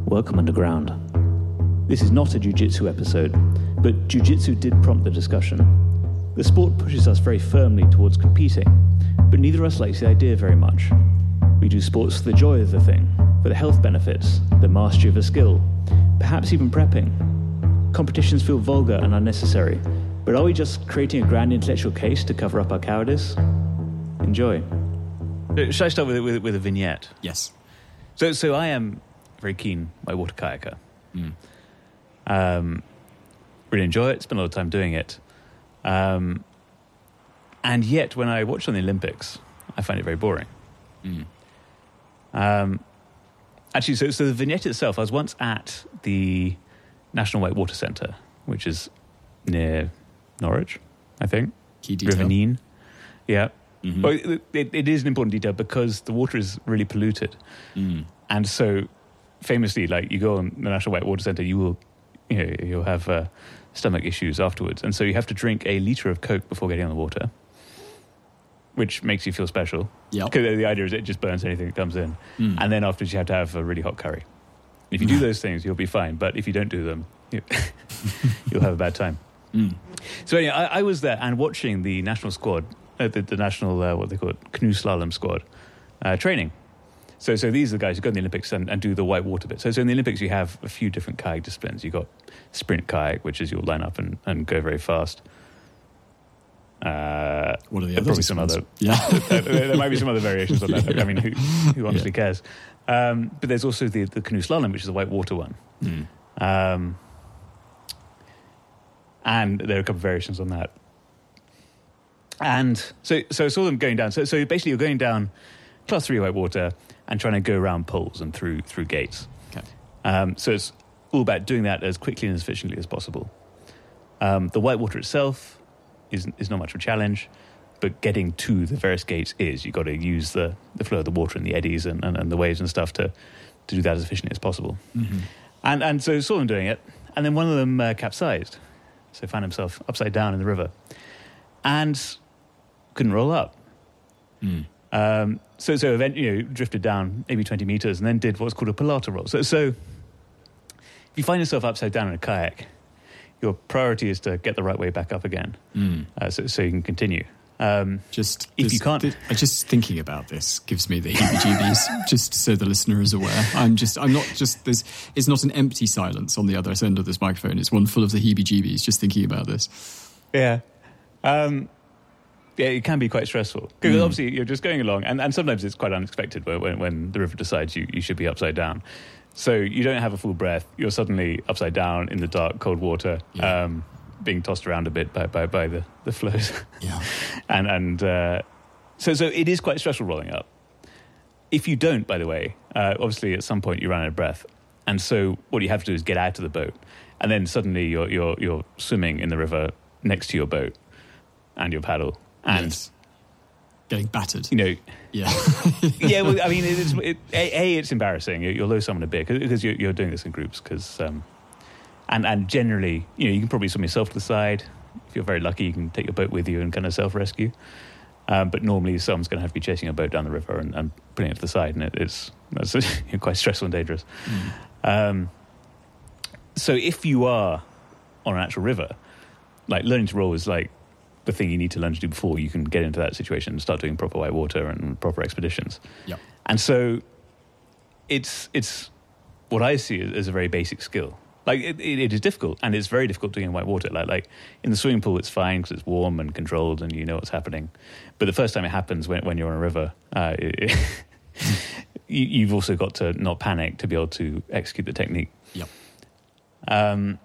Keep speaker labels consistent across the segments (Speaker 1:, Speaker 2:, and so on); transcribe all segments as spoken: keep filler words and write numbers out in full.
Speaker 1: Welcome underground. This is not a jiu-jitsu episode, but jiu-jitsu did prompt the discussion. The sport pushes us very firmly towards competing, but neither of us likes the idea very much. We do sports for the joy of the thing, for the health benefits, the mastery of a skill, perhaps even prepping. Competitions feel vulgar and unnecessary, but are we just creating a grand intellectual case to cover up our cowardice? Enjoy. Should I start with, with, with a vignette?
Speaker 2: Yes.
Speaker 1: So, so I am a very keen whitewater kayaker.
Speaker 2: Mm.
Speaker 1: Um, really enjoy it. Spend a lot of time doing it. Um, and yet, when I watch on the Olympics, I find it very boring.
Speaker 2: Mm.
Speaker 1: Um, actually, so, so the vignette itself, I was once at the National Whitewater Centre, which is near Norwich, I think.
Speaker 2: Key detail.
Speaker 1: River Nene. Yeah.
Speaker 2: Mm-hmm.
Speaker 1: Well, it, it, it is an important detail because the water is really polluted.
Speaker 2: Mm.
Speaker 1: And so, famously, like, you go on the National Whitewater Centre, you will, you know, you'll have uh, stomach issues afterwards. And so you have to drink a litre of Coke before getting on the water, which makes you feel special.
Speaker 2: Yeah.
Speaker 1: Because the idea is it just burns anything that comes in. Mm. And then afterwards you have to have a really hot curry. If you do those things, you'll be fine. But if you don't do them, you, you'll have a bad time.
Speaker 2: Mm.
Speaker 1: So anyway, I, I was there and watching the national squad, uh, the, the national, uh, what they call it, canoe slalom squad, uh, training. So so these are the guys who go in the Olympics and, and do the whitewater bit. So, so in the Olympics you have a few different kayak disciplines. You've got sprint kayak, which is you'll line up and, and go very fast. Uh,
Speaker 2: what are the
Speaker 1: other Probably some other...
Speaker 2: Yeah.
Speaker 1: there, there might be some other variations on that. I mean, who, who honestly yeah. cares? Um, but there's also the, the canoe slalom, which is the whitewater one.
Speaker 2: Mm.
Speaker 1: Um, and there are a couple of variations on that. And so so I saw them going down. So so basically you're going down class three whitewater and trying to go around poles and through through gates.
Speaker 2: Okay.
Speaker 1: Um, so it's all about doing that as quickly and as efficiently as possible. Um, the whitewater itself is is not much of a challenge, but getting to the various gates is. You've got to use the, the flow of the water and the eddies and, and, and the waves and stuff to, to do that as efficiently as possible.
Speaker 2: Mm-hmm. And
Speaker 1: and so I saw them doing it, and then one of them uh, capsized. So found himself upside down in the river. And couldn't roll up.
Speaker 2: Mm.
Speaker 1: Um, so so eventually, you know, drifted down maybe twenty meters and then did what's called a Pilates roll. So, so if you find yourself upside down in a kayak, your priority is to get the right way back up again,
Speaker 2: mm.
Speaker 1: uh, so, so you can continue. Um,
Speaker 2: just
Speaker 1: if
Speaker 2: this,
Speaker 1: you can't,
Speaker 2: this, just thinking about this gives me the heebie-jeebies. Just so the listener is aware, I'm just, I'm not just. There's, it's not an empty silence on the other end of this microphone. It's one full of the heebie-jeebies. Just thinking about this.
Speaker 1: Yeah, um, yeah, it can be quite stressful because mm. obviously you're just going along, and, and sometimes it's quite unexpected when when the river decides you, you should be upside down. So you don't have a full breath. You're suddenly upside down in the dark, cold water.
Speaker 2: Yeah.
Speaker 1: Um, being tossed around a bit by by, by the, the flows.
Speaker 2: Yeah.
Speaker 1: and and uh, so so it is quite stressful rolling up. If you don't, by the way, uh, obviously at some point you run out of breath. And so what you have to do is get out of the boat. And then suddenly you're you're you're swimming in the river next to your boat and your paddle. And
Speaker 2: yes. Getting battered.
Speaker 1: You know.
Speaker 2: Yeah.
Speaker 1: yeah, well, I mean, it is, it, a, a, it's embarrassing. You'll lose someone a bit because you're, you're doing this in groups because... Um, And and generally, you know, you can probably swim yourself to the side. If you're very lucky, you can take your boat with you and kind of self-rescue. Um, but normally, someone's going to have to be chasing a boat down the river and, and putting it to the side, and it, it's that's quite stressful and dangerous.
Speaker 2: Mm.
Speaker 1: Um, so if you are on an actual river, like learning to roll is like the thing you need to learn to do before you can get into that situation and start doing proper whitewater and proper expeditions.
Speaker 2: Yep.
Speaker 1: And so it's it's what I see as a very basic skill. Like, it, it is difficult, and it's very difficult doing in white water. Like, like in the swimming pool, it's fine because it's warm and controlled and you know what's happening. But the first time it happens when, when you're on a river, uh, it, it you, you've also got to not panic to be able to execute the technique.
Speaker 2: Yep.
Speaker 1: Um,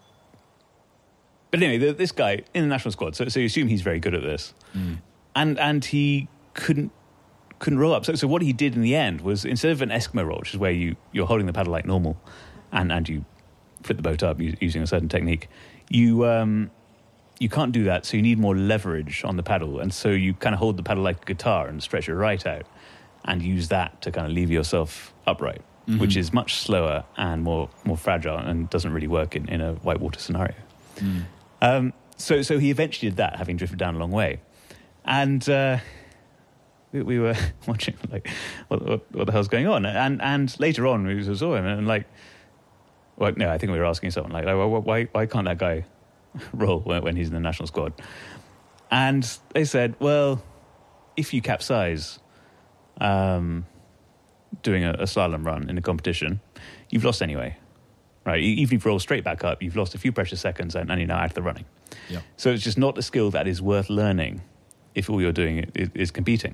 Speaker 1: but anyway, the, this guy in the national squad, so, so you assume he's very good at this.
Speaker 2: Mm.
Speaker 1: And and he couldn't couldn't roll up. So, so what he did in the end was, instead of an Eskimo roll, which is where you, you're holding the paddle like normal, and, and you... flip the boat up using a certain technique. You um, you can't do that, so you need more leverage on the paddle, and so you kind of hold the paddle like a guitar and stretch it right out, and use that to kind of lever yourself upright, mm-hmm. which is much slower and more more fragile and doesn't really work in, in a whitewater scenario.
Speaker 2: Mm.
Speaker 1: Um, so so he eventually did that, having drifted down a long way, and uh, we, we were watching like what, what what the hell's going on, and and later on we saw him and like, well, no, I think we were asking someone like, like why why can't that guy roll when, when he's in the national squad? And they said, well, if you capsize um, doing a, a slalom run in a competition, you've lost anyway, right? Even if you roll straight back up, you've lost a few precious seconds and, and you're now out of the running.
Speaker 2: Yep.
Speaker 1: So it's just not a skill that is worth learning if all you're doing is, is competing.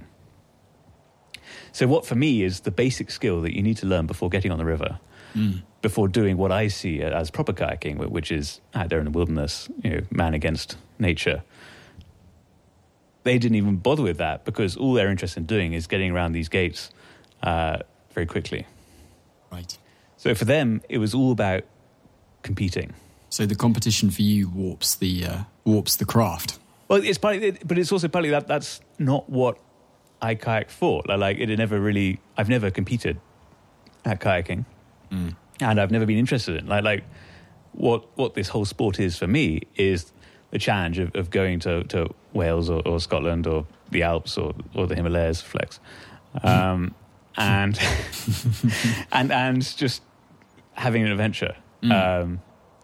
Speaker 1: So what for me is the basic skill that you need to learn before getting on the river, mm. before doing what I see as proper kayaking, which is out there in the wilderness, you know, man against nature. They didn't even bother with that because all they're interested in doing is getting around these gates uh, very quickly.
Speaker 2: Right.
Speaker 1: So for them, it was all about competing.
Speaker 2: So the competition for you warps the uh, warps the craft.
Speaker 1: Well, it's partly, but it's also partly that that's not what I kayak for. Like, it never really, I've never competed at kayaking, mm. and I've never been interested in. Like, like what what this whole sport is for me is the challenge of, of going to, to Wales or, or Scotland or the Alps or, or the Himalayas, flex, um, and and and just having an adventure, mm. um,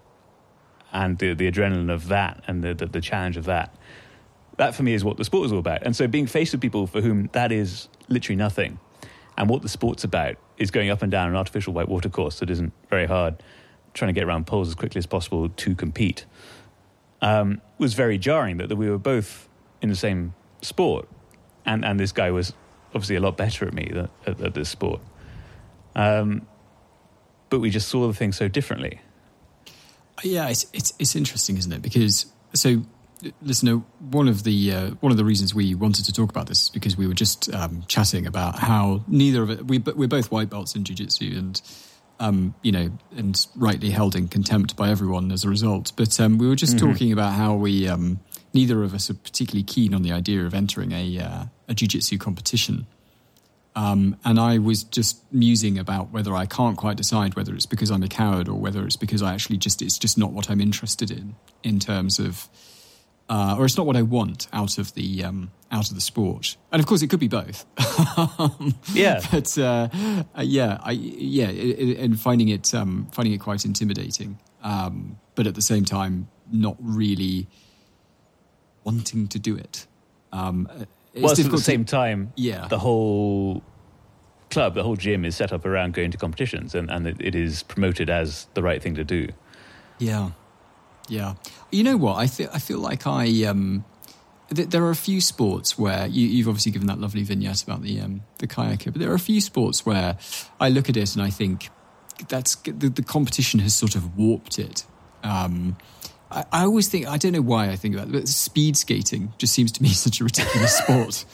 Speaker 1: and the the adrenaline of that and the, the the challenge of that. That for me is what the sport is all about. And so being faced with people for whom that is literally nothing, and what the sport's about is going up and down an artificial whitewater course that isn't very hard, trying to get around poles as quickly as possible to compete. Um, was very jarring that, that we were both in the same sport, and, and this guy was obviously a lot better at me than, at, at this sport. Um, but we just saw the thing so differently.
Speaker 2: Yeah, it's it's it's interesting, isn't it? Because so, listener, one of the uh, one of the reasons we wanted to talk about this is because we were just um, chatting about how neither of it we we're both white belts in jiu-jitsu and. Um, you know, and rightly held in contempt by everyone as a result. But um, we were just mm-hmm. talking about how we, um, neither of us are particularly keen on the idea of entering a uh, a jiu-jitsu competition. Um, and I was just musing about whether I can't quite decide whether it's because I'm a coward or whether it's because I actually just, it's just not what I'm interested in, in terms of, uh, or it's not what I want out of the um, out of the sport. And of course, it could be both.
Speaker 1: yeah,
Speaker 2: but uh, uh, yeah, I yeah, it, it, and finding it um, finding it quite intimidating. Um, but at the same time, not really wanting to do it. Um, it's
Speaker 1: well, at the
Speaker 2: to,
Speaker 1: same time,
Speaker 2: yeah,
Speaker 1: the whole club, the whole gym is set up around going to competitions, and, and it, it is promoted as the right thing to do.
Speaker 2: Yeah. Yeah, you know what? I feel I feel like I um, th- there are a few sports where you, you've obviously given that lovely vignette about the um, the kayaker, but there are a few sports where I look at it and I think that's the, the competition has sort of warped it. Um, I, I always think I don't know why I think about it, but speed skating just seems to me such a ridiculous sport.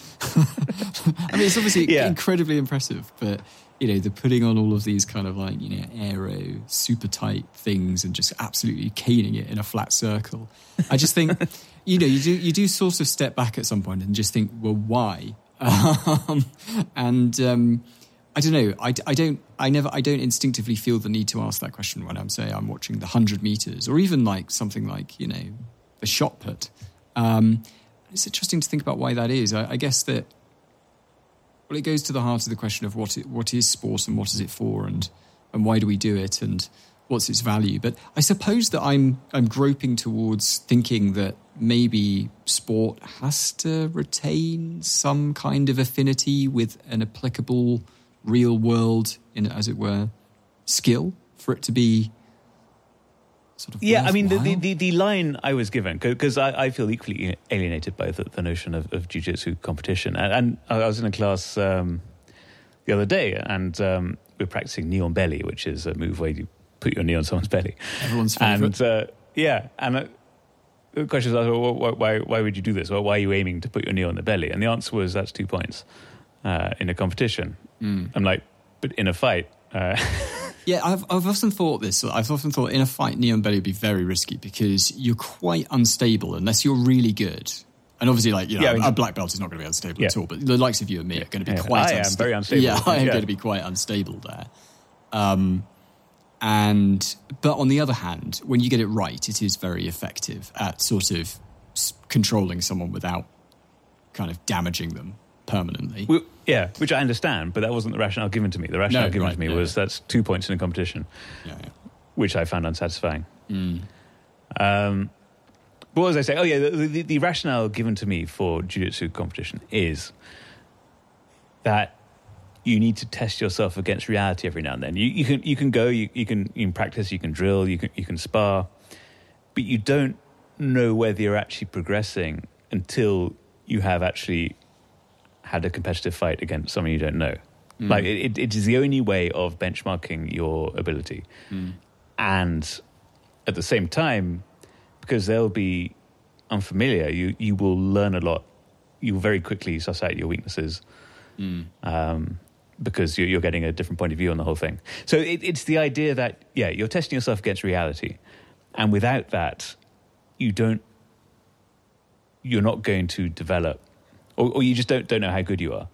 Speaker 2: I mean, it's obviously yeah. incredibly impressive, but. You know, the putting on all of these kind of like, you know, aero, super tight things and just absolutely caning it in a flat circle. I just think, you know, you do you do sort of step back at some point and just think, well, why? Um, and um, I don't know. I, I don't. I never. I don't instinctively feel the need to ask that question when I'm say I'm watching the hundred meters or even like something like you know the shot put. Um, it's interesting to think about why that is. I, I guess that. Well, it goes to the heart of the question of what it, what is sport and what is it for, and and why do we do it, and what's its value. But I suppose that I'm I'm groping towards thinking that maybe sport has to retain some kind of affinity with an applicable real world, in as it were, skill for it to be. Sort of
Speaker 1: yeah, I mean, the, the, the, the line I was given, because I, I feel equally alienated by the, the notion of, of jiu-jitsu competition. And, and I was in a class um, the other day, and um, we were practicing knee on belly, which is a move where you put your knee on someone's belly.
Speaker 2: Everyone's favourite.
Speaker 1: And, uh, yeah, and uh, the question was, well, why, why, why would you do this? Well, why are you aiming to put your knee on the belly? And the answer was, that's two points uh, in a competition. Mm. I'm like, but in a fight... Uh,
Speaker 2: Yeah, I've I've often thought this. I've often thought in a fight, knee on belly would be very risky because you're quite unstable unless you're really good. And obviously, like, you know, yeah, a black belt is not going to be unstable yeah. at all. But the likes of you and me are going to be
Speaker 1: yeah.
Speaker 2: quite
Speaker 1: I
Speaker 2: unstable.
Speaker 1: am very unstable.
Speaker 2: Yeah, I am
Speaker 1: yeah.
Speaker 2: going to be quite unstable there. Um, and but on the other hand, when you get it right, it is very effective at sort of controlling someone without kind of damaging them permanently.
Speaker 1: Well, yeah, which I understand, but that wasn't the rationale given to me. The rationale
Speaker 2: No,
Speaker 1: given
Speaker 2: right,
Speaker 1: to me
Speaker 2: yeah,
Speaker 1: was
Speaker 2: yeah.
Speaker 1: that's two points in a competition,
Speaker 2: Yeah, yeah.
Speaker 1: which I found unsatisfying.
Speaker 2: Mm.
Speaker 1: Um, but what was I saying? Oh, yeah, the, the, the rationale given to me for jiu-jitsu competition is that you need to test yourself against reality every now and then. You, you can you can go, you, you can you can practice, you can drill, you can you can spar, but you don't know whether you're actually progressing until you have actually had a competitive fight against someone you don't know. Mm. Like it, it is the only way of benchmarking your ability, mm. and at the same time, because they'll be unfamiliar, you you will learn a lot. You will very quickly suss out your weaknesses. Mm. Um, because you're, you're getting a different point of view on the whole thing. So it, it's the idea that, yeah, you're testing yourself against reality. And without that, you don't, you're not going to develop, or, or you just don't don't know how good you are.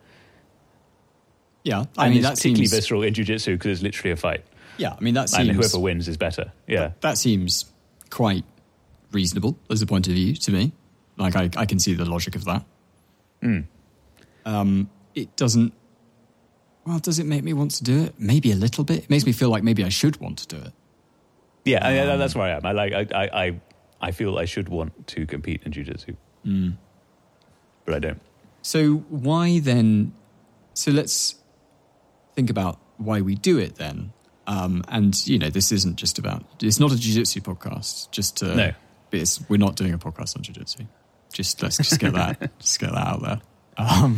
Speaker 2: Yeah, I
Speaker 1: and
Speaker 2: mean,
Speaker 1: it's
Speaker 2: that
Speaker 1: particularly
Speaker 2: seems...
Speaker 1: visceral in jiu-jitsu because it's literally a fight.
Speaker 2: Yeah, I mean, that seems...
Speaker 1: And whoever wins is better, yeah.
Speaker 2: That, that seems quite reasonable as a point of view to me. Like, I, I can see the logic of that.
Speaker 1: Mm.
Speaker 2: Um, it doesn't... Well, does it make me want to do it? Maybe a little bit. It makes me feel like maybe I should want to do it.
Speaker 1: Yeah,
Speaker 2: um,
Speaker 1: I, that's where I am. I like. I, I, I feel I should want to compete in jiu-jitsu,
Speaker 2: mm.
Speaker 1: but I don't.
Speaker 2: So why then? So let's think about why we do it then. Um, and you know, this isn't just about. It's not a jiu-jitsu podcast. Just to,
Speaker 1: no,
Speaker 2: it's, we're not doing a podcast on jiu-jitsu. Just let's just get that. just get that out there. Um,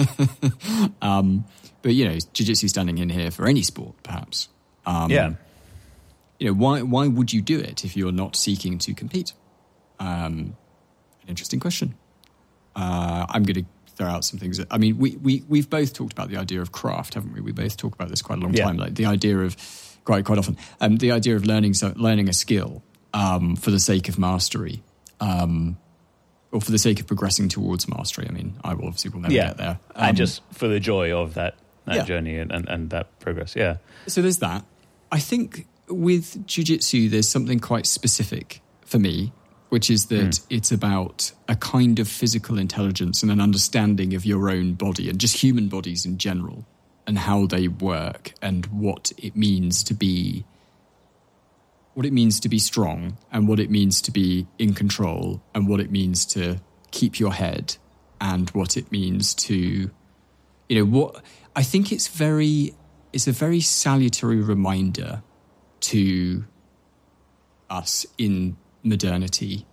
Speaker 2: um, but you know, jiu-jitsu standing in here for any sport, perhaps. Um,
Speaker 1: yeah.
Speaker 2: You know, why why would you do it if you're not seeking to compete? Um, an interesting question. Uh, I'm going to throw out some things. That, I mean, we we we've both talked about the idea of craft, haven't we? We both talk about this quite a long
Speaker 1: yeah.
Speaker 2: time. Like the idea of quite quite often, um, the idea of learning so, learning a skill um, for the sake of mastery. Um, Or for the sake of progressing towards mastery. I mean, I will obviously will never
Speaker 1: yeah.
Speaker 2: get there. Um,
Speaker 1: and just for the joy of that, that
Speaker 2: yeah.
Speaker 1: journey and, and, and that progress, yeah.
Speaker 2: So there's that. I think with jiu-jitsu, there's something quite specific for me, which is that mm. it's about a kind of physical intelligence and an understanding of your own body and just human bodies in general and how they work and what it means to be what it means to be strong and what it means to be in control and what it means to keep your head and what it means to, you know, what I think it's very, it's a very salutary reminder to us in modernity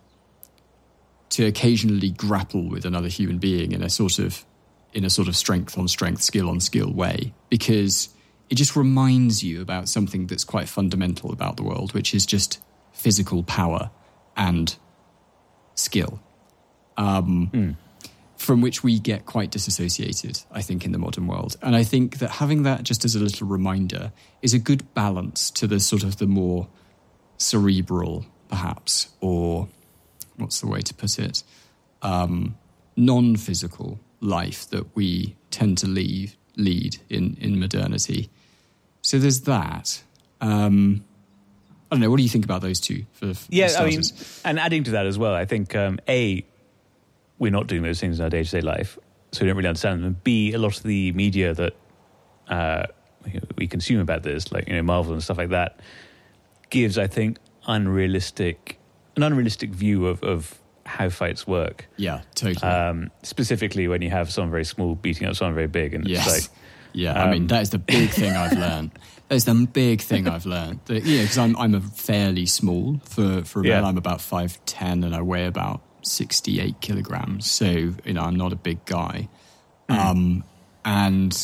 Speaker 2: to occasionally grapple with another human being in a sort of, in a sort of strength on strength, skill on skill way, because it just reminds you about something that's quite fundamental about the world, which is just physical power and skill, um, mm. from which we get quite disassociated, I think, in the modern world. And I think that having that just as a little reminder is a good balance to the sort of the more cerebral, perhaps, or what's the way to put it, um, non-physical life that we tend to leave, lead in, in modernity. So there's that. Um, I don't know. What do you think about those two? For, for
Speaker 1: yeah, I mean, and adding to that as well, I think um, A, we're not doing those things in our day-to-day life, so we don't really understand them. And B, a lot of the media that uh, we consume about this, like you know Marvel and stuff like that, gives, I think, unrealistic, an unrealistic view of, of how fights work.
Speaker 2: Yeah, totally.
Speaker 1: Um, specifically when you have someone very small beating up someone very big, and
Speaker 2: yes.
Speaker 1: it's like.
Speaker 2: Yeah,
Speaker 1: Um,
Speaker 2: I mean, that is the big thing I've learned. That's the big thing I've learned. That, you know, because I'm, I'm a fairly small for, for a male.
Speaker 1: Yeah.
Speaker 2: I'm about five ten and I weigh about sixty-eight kilograms. So, you know, I'm not a big guy. Mm. Um, and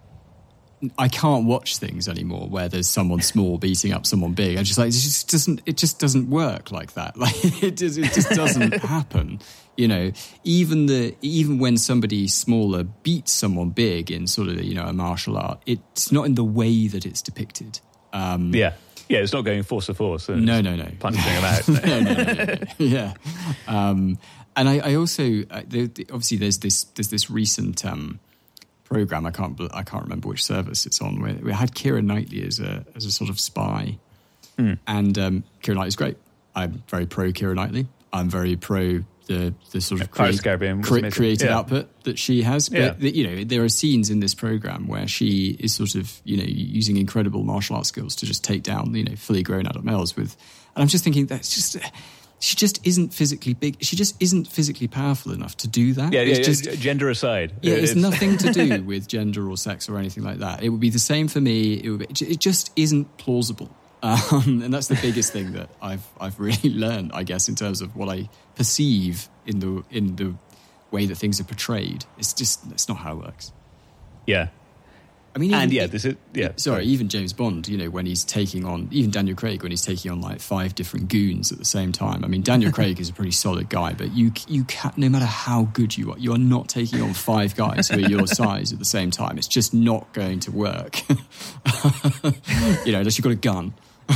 Speaker 2: I can't watch things anymore where there's someone small beating up someone big. I just like, it just doesn't, it just doesn't work like that. Like, it just, it just doesn't happen. You know, even the even when somebody smaller beats someone big in sort of, you know, a martial art, it's not in the way that it's depicted. Um,
Speaker 1: yeah, yeah, it's not going force to force. And
Speaker 2: no, no, no,
Speaker 1: punching them out.
Speaker 2: no, no, no, no, no. Yeah, um, and I, I also uh, the, the, obviously there's this there's this recent um, program. I can't I can't remember which service it's on. Where we had Keira Knightley as a as a sort of spy, mm. and um, Keira Knightley's great. I'm very pro Keira Knightley. I'm very pro the the sort of
Speaker 1: Pirates
Speaker 2: create,
Speaker 1: Caribbean
Speaker 2: cre- creative
Speaker 1: yeah.
Speaker 2: output that she has. But
Speaker 1: Yeah.
Speaker 2: the, you know, there are scenes in this program where she is sort of you know using incredible martial arts skills to just take down you know fully grown adult males with. And I'm just thinking that's just. She just isn't physically big. She just isn't physically powerful enough to do that.
Speaker 1: Yeah,
Speaker 2: it's
Speaker 1: yeah,
Speaker 2: just,
Speaker 1: gender aside.
Speaker 2: Yeah, it's,
Speaker 1: it's
Speaker 2: nothing to do with gender or sex or anything like that. It would be the same for me. It would be, it just isn't plausible, um, and that's the biggest thing that I've I've really learned, I guess, in terms of what I perceive in the in the way that things are portrayed. It's just it's not how it works.
Speaker 1: Yeah.
Speaker 2: I mean, even,
Speaker 1: and yeah, this is yeah.
Speaker 2: Sorry, sorry, even James Bond, you know, when he's taking on, even Daniel Craig, when he's taking on like five different goons at the same time. I mean, Daniel Craig is a pretty solid guy, but you you can't, no matter how good you are, you are not taking on five guys who are your size at the same time. It's just not going to work. You know, unless you've got a gun.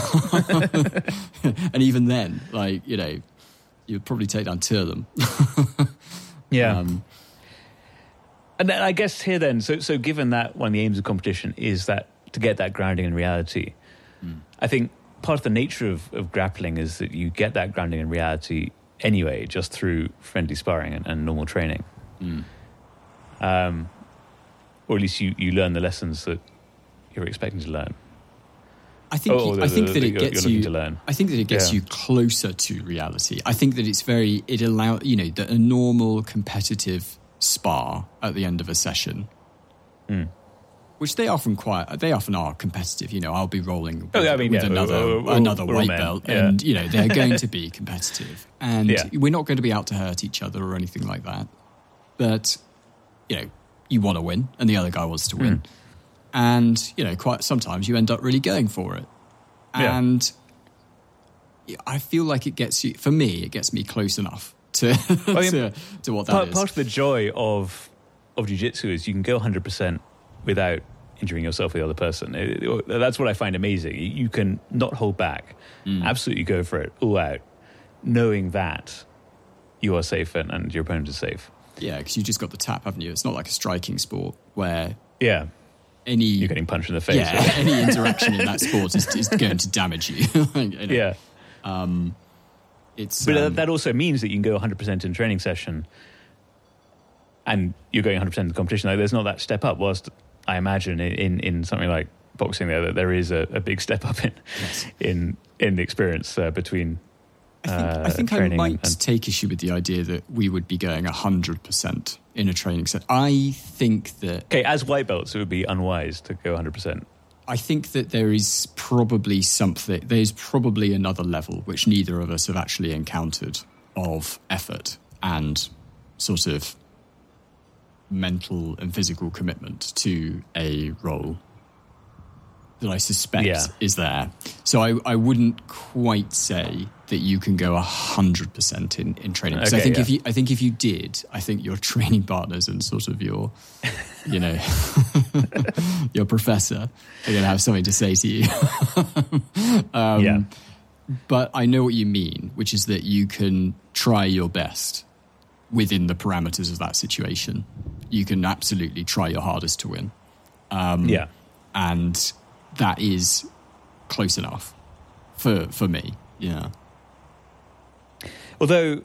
Speaker 2: And even then, like, you know, you'd probably take down two of them.
Speaker 1: Yeah.
Speaker 2: Um,
Speaker 1: And then I guess here then, so so given that one of the aims of competition is that to get that grounding in reality, mm. I think part of the nature of, of grappling is that you get that grounding in reality anyway, just through friendly sparring and, and normal training. Mm. Um, or at least you, you learn the lessons that you're expecting to learn.
Speaker 2: I think
Speaker 1: oh,
Speaker 2: you,
Speaker 1: the,
Speaker 2: I think
Speaker 1: the,
Speaker 2: that
Speaker 1: the,
Speaker 2: it
Speaker 1: you're,
Speaker 2: gets
Speaker 1: you're
Speaker 2: you.
Speaker 1: To learn.
Speaker 2: I think that it gets
Speaker 1: yeah.
Speaker 2: you closer to reality. I think that it's very. It allows you know that a normal competitive spar at the end of a session, mm. which they often quite. They often are competitive. You know, I'll be rolling with,
Speaker 1: oh, yeah, I mean,
Speaker 2: with
Speaker 1: yeah,
Speaker 2: another
Speaker 1: we're, we're,
Speaker 2: another
Speaker 1: we're
Speaker 2: white
Speaker 1: men.
Speaker 2: belt,
Speaker 1: yeah.
Speaker 2: and you know they're going to be competitive, and
Speaker 1: yeah.
Speaker 2: we're not going to be out to hurt each other or anything like that. But you know, you want to win, and the other guy wants to win, mm. and you know, quite sometimes you end up really going for it,
Speaker 1: yeah.
Speaker 2: and. I feel like it gets you, for me, it gets me close enough to I mean, to, to what that
Speaker 1: part,
Speaker 2: is.
Speaker 1: Part of the joy of of jiu-jitsu is you can go one hundred percent without injuring yourself or the other person. It, it, that's what I find amazing. You can not hold back, mm. absolutely go for it, all out, knowing that you are safe and, and your opponent is safe.
Speaker 2: Yeah, because you just got the tap, haven't you? It's not like a striking sport where...
Speaker 1: Yeah.
Speaker 2: Any,
Speaker 1: You're getting punched in the face.
Speaker 2: Yeah, any interaction in that sport is, is going to damage you. you know?
Speaker 1: Yeah.
Speaker 2: Um, it's,
Speaker 1: but
Speaker 2: um,
Speaker 1: that also means that you can go one hundred percent in training session and you're going one hundred percent in the competition. Like, there's not that step up, whilst I imagine in, in something like boxing there that there is a, a big step up in
Speaker 2: yes.
Speaker 1: in, in the experience uh, between
Speaker 2: I think,
Speaker 1: uh,
Speaker 2: I, think I might
Speaker 1: and, and
Speaker 2: take issue with the idea that we would be going one hundred percent in a training set. I think that...
Speaker 1: Okay, as white belts, it would be unwise to go one hundred percent.
Speaker 2: I think that there is probably something, there's probably another level which neither of us have actually encountered of effort and sort of mental and physical commitment to a role that I suspect
Speaker 1: yeah.
Speaker 2: is there. So I, I wouldn't quite say that you can go one hundred percent in, in training. Because
Speaker 1: okay,
Speaker 2: I think
Speaker 1: yeah.
Speaker 2: if you I think if you did, I think your training partners and sort of your, you know, your professor are going to have something to say to you. um,
Speaker 1: yeah.
Speaker 2: But I know what you mean, which is that you can try your best within the parameters of that situation. You can absolutely try your hardest to win. Um,
Speaker 1: yeah.
Speaker 2: And that is close enough for for me, yeah.
Speaker 1: Although,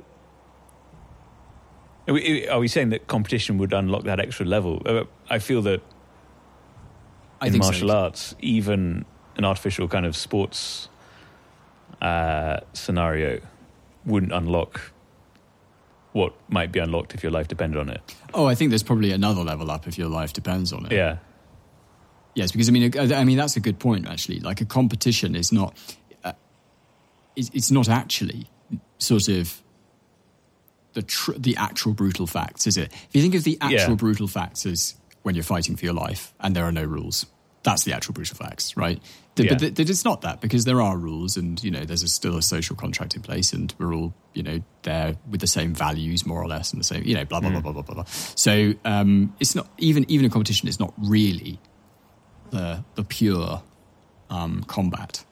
Speaker 1: are we, are we saying that competition would unlock that extra level? I feel that
Speaker 2: I
Speaker 1: in
Speaker 2: think
Speaker 1: martial
Speaker 2: so.
Speaker 1: arts, even an artificial kind of sports uh, scenario wouldn't unlock what might be unlocked if your life depended on it.
Speaker 2: Oh, I think there's probably another level up if your life depends on it.
Speaker 1: Yeah.
Speaker 2: Yes, because I mean, I mean that's a good point actually. Like a competition is not, uh, it's, it's not actually sort of the tr- the actual brutal facts, is it? If you think of the actual
Speaker 1: yeah.
Speaker 2: brutal facts as when you're fighting for your life and there are no rules, that's the actual brutal facts, right? The,
Speaker 1: yeah.
Speaker 2: But the, the, it's not that, because there are rules, and you know there's a, still a social contract in place, and we're all you know there with the same values more or less, and the same you know blah blah mm. blah blah blah blah. So um, it's not even even a competition is not really the the pure um, combat.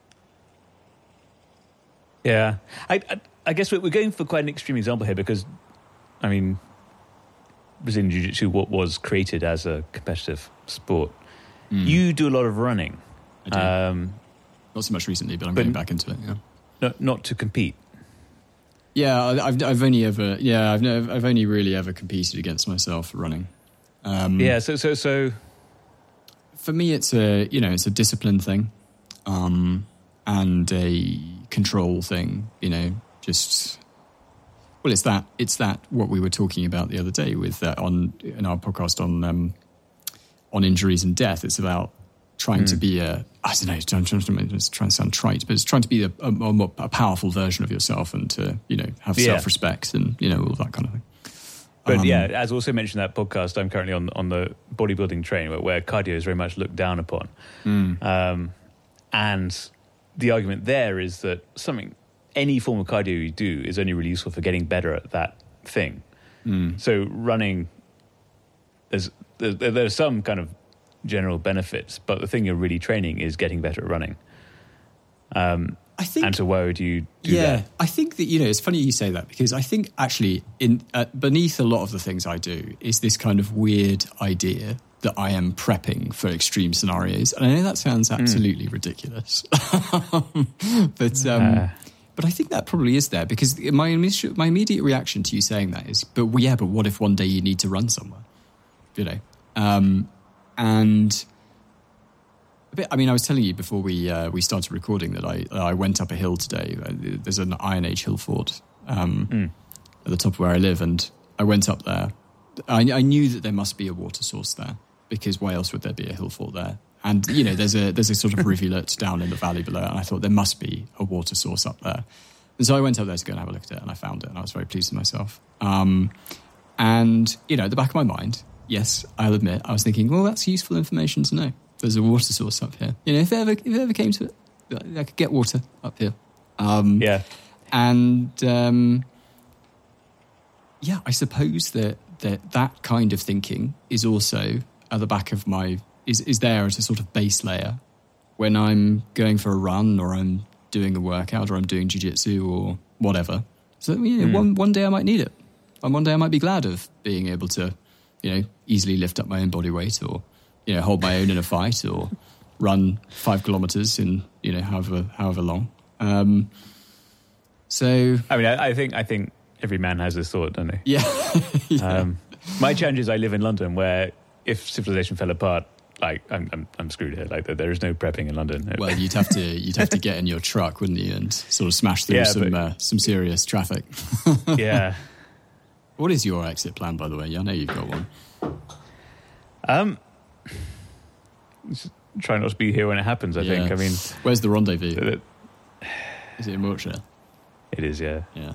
Speaker 1: Yeah, I, I, I guess we're going for quite an extreme example here because, I mean, Brazilian Jiu-Jitsu what was created as a competitive sport. Mm. You do a lot of running.
Speaker 2: I do. Um, not so much recently, but I'm
Speaker 1: but
Speaker 2: getting back into it. Yeah,
Speaker 1: not not to compete.
Speaker 2: Yeah, I've I've only ever yeah I've never, I've only really ever competed against myself running. Um,
Speaker 1: yeah, so so so
Speaker 2: for me, it's a you know it's a discipline thing, um, and a control thing. You know, just well, it's that it's that what we were talking about the other day with uh, on in our podcast on um, on injuries and death. It's about trying mm. to be a I don't know, it's trying, trying, it's trying to sound trite, but it's trying to be a, a, a, a powerful version of yourself and to you know have
Speaker 1: yeah.
Speaker 2: self-respect and you know all that kind of thing.
Speaker 1: But
Speaker 2: um,
Speaker 1: yeah, as also mentioned in that podcast, I'm currently on on the bodybuilding train where, where cardio is very much looked down upon.
Speaker 2: Mm.
Speaker 1: Um, and the argument there is that something, any form of cardio you do is only really useful for getting better at that thing.
Speaker 2: Mm.
Speaker 1: So running, there's, there's there's some kind of general benefits, but the thing you're really training is getting better at running. Um,
Speaker 2: I think,
Speaker 1: and so why would you do
Speaker 2: yeah,
Speaker 1: that?
Speaker 2: I think that, you know, it's funny you say that because I think actually in uh, beneath a lot of the things I do is this kind of weird idea that I am prepping for extreme scenarios. And I know that sounds absolutely mm. ridiculous. but um, uh. but I think that probably is there because my, initial, my immediate reaction to you saying that is, but well, yeah, but what if one day you need to run somewhere? You know? Um, and... I mean, I was telling you before we uh, we started recording that I I went up a hill today. There's an Iron Age hill fort um, mm. at the top of where I live, and I went up there. I, I knew that there must be a water source there because why else would there be a hill fort there? And you know, there's a there's a sort of rivulet down in the valley below, and I thought there must be a water source up there. And so I went up there to go and have a look at it, and I found it, and I was very pleased with myself. Um, and you know, at the back of my mind, yes, I'll admit, I was thinking, well, that's useful information to know. There's a water source up here. You know, if it ever, if it ever came to it, I could get water up here. Um,
Speaker 1: yeah.
Speaker 2: And, um, yeah, I suppose that, that that kind of thinking is also at the back of my, is, is there as a sort of base layer when I'm going for a run or I'm doing a workout or I'm doing jiu-jitsu or whatever. So, you know, mm. one, one day I might need it. And one day I might be glad of being able to, you know, easily lift up my own body weight or, you know, hold my own in a fight or run five kilometres in, you know, however however long. Um, so,
Speaker 1: I mean, I, I think I think every man has this thought, doesn't he?
Speaker 2: Yeah. yeah.
Speaker 1: Um, my challenge is I live in London, where if civilization fell apart, like I'm I'm, I'm screwed here. Like there is no prepping in London.
Speaker 2: Well, you'd have to you'd have to get in your truck, wouldn't you, and sort of smash through yeah, some but, uh, some serious traffic.
Speaker 1: yeah.
Speaker 2: What is your exit plan, by the way? I know you've got one.
Speaker 1: Um. Just try not to be here when it happens, I yeah. think. I mean,
Speaker 2: where's the rendezvous? Uh, is it in Wiltshire?
Speaker 1: It is, yeah.
Speaker 2: Yeah.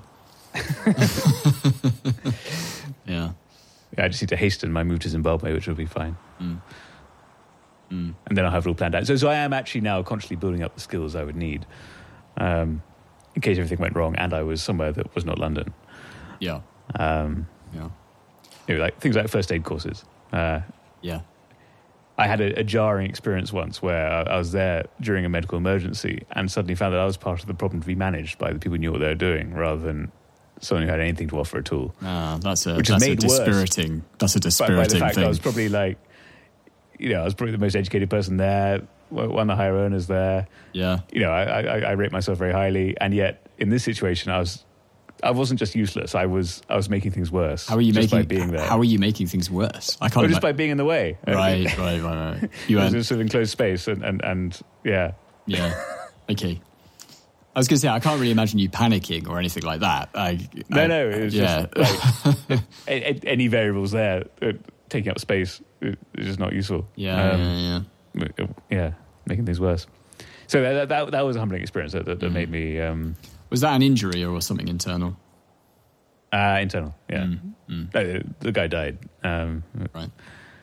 Speaker 2: yeah.
Speaker 1: Yeah, I just need to hasten my move to Zimbabwe, which will be fine.
Speaker 2: Mm. Mm.
Speaker 1: And then I'll have it all planned out. So, so I am actually now consciously building up the skills I would need um, in case everything went wrong and I was somewhere that was not London.
Speaker 2: Yeah.
Speaker 1: Um,
Speaker 2: yeah.
Speaker 1: You know, like things like first aid courses. Uh,
Speaker 2: yeah.
Speaker 1: I had a, a jarring experience once where I, I was there during a medical emergency and suddenly found that I was part of the problem to be managed by the people who knew what they were doing rather than someone who had anything to offer at all.
Speaker 2: Ah, that's a,
Speaker 1: which
Speaker 2: that's
Speaker 1: is made
Speaker 2: a dispiriting,
Speaker 1: worse
Speaker 2: that's a dispiriting
Speaker 1: by, by the fact
Speaker 2: thing.
Speaker 1: That I was probably like, you know, I was probably the most educated person there, one of the higher earners there.
Speaker 2: Yeah.
Speaker 1: You know, I, I, I rate myself very highly. And yet in this situation, I was... I wasn't just useless. I was I was making things worse.
Speaker 2: How are you
Speaker 1: just
Speaker 2: making?
Speaker 1: By being there.
Speaker 2: How are you making things worse? I can't.
Speaker 1: Well, just by being in the way.
Speaker 2: Right, right, right, right. You
Speaker 1: it was a sort of enclosed space, and, and, and yeah,
Speaker 2: yeah. Okay. I was going to say I can't really imagine you panicking or anything like that. I,
Speaker 1: no,
Speaker 2: I,
Speaker 1: no. It was
Speaker 2: yeah.
Speaker 1: just like, any variables there uh, taking up space is just not useful.
Speaker 2: Yeah, um,
Speaker 1: yeah, yeah. Yeah, making things worse. So that that, that was a humbling experience that, that, that mm. made me. Um,
Speaker 2: Was that an injury or something internal?
Speaker 1: Uh, internal, yeah.
Speaker 2: Mm, mm.
Speaker 1: No, the guy died. Um,
Speaker 2: right.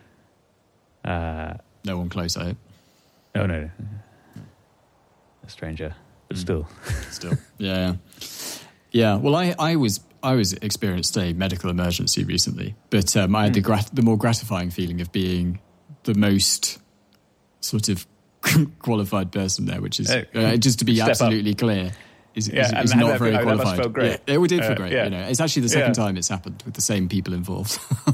Speaker 1: Uh,
Speaker 2: no one close, I hope.
Speaker 1: Oh, no, no. A stranger, but mm. still.
Speaker 2: Still, yeah. Yeah, well, I, I was I was experienced a medical emergency recently, but um, I had mm. the, grat- the more gratifying feeling of being the most sort of qualified person there, which is, uh, just to be absolutely up. clear, is,
Speaker 1: yeah,
Speaker 2: is, is not very
Speaker 1: felt,
Speaker 2: qualified.
Speaker 1: That felt great.
Speaker 2: Yeah, it did feel
Speaker 1: uh,
Speaker 2: great.
Speaker 1: Yeah.
Speaker 2: You know, it's actually the second
Speaker 1: yeah.
Speaker 2: time it's happened with the same people involved,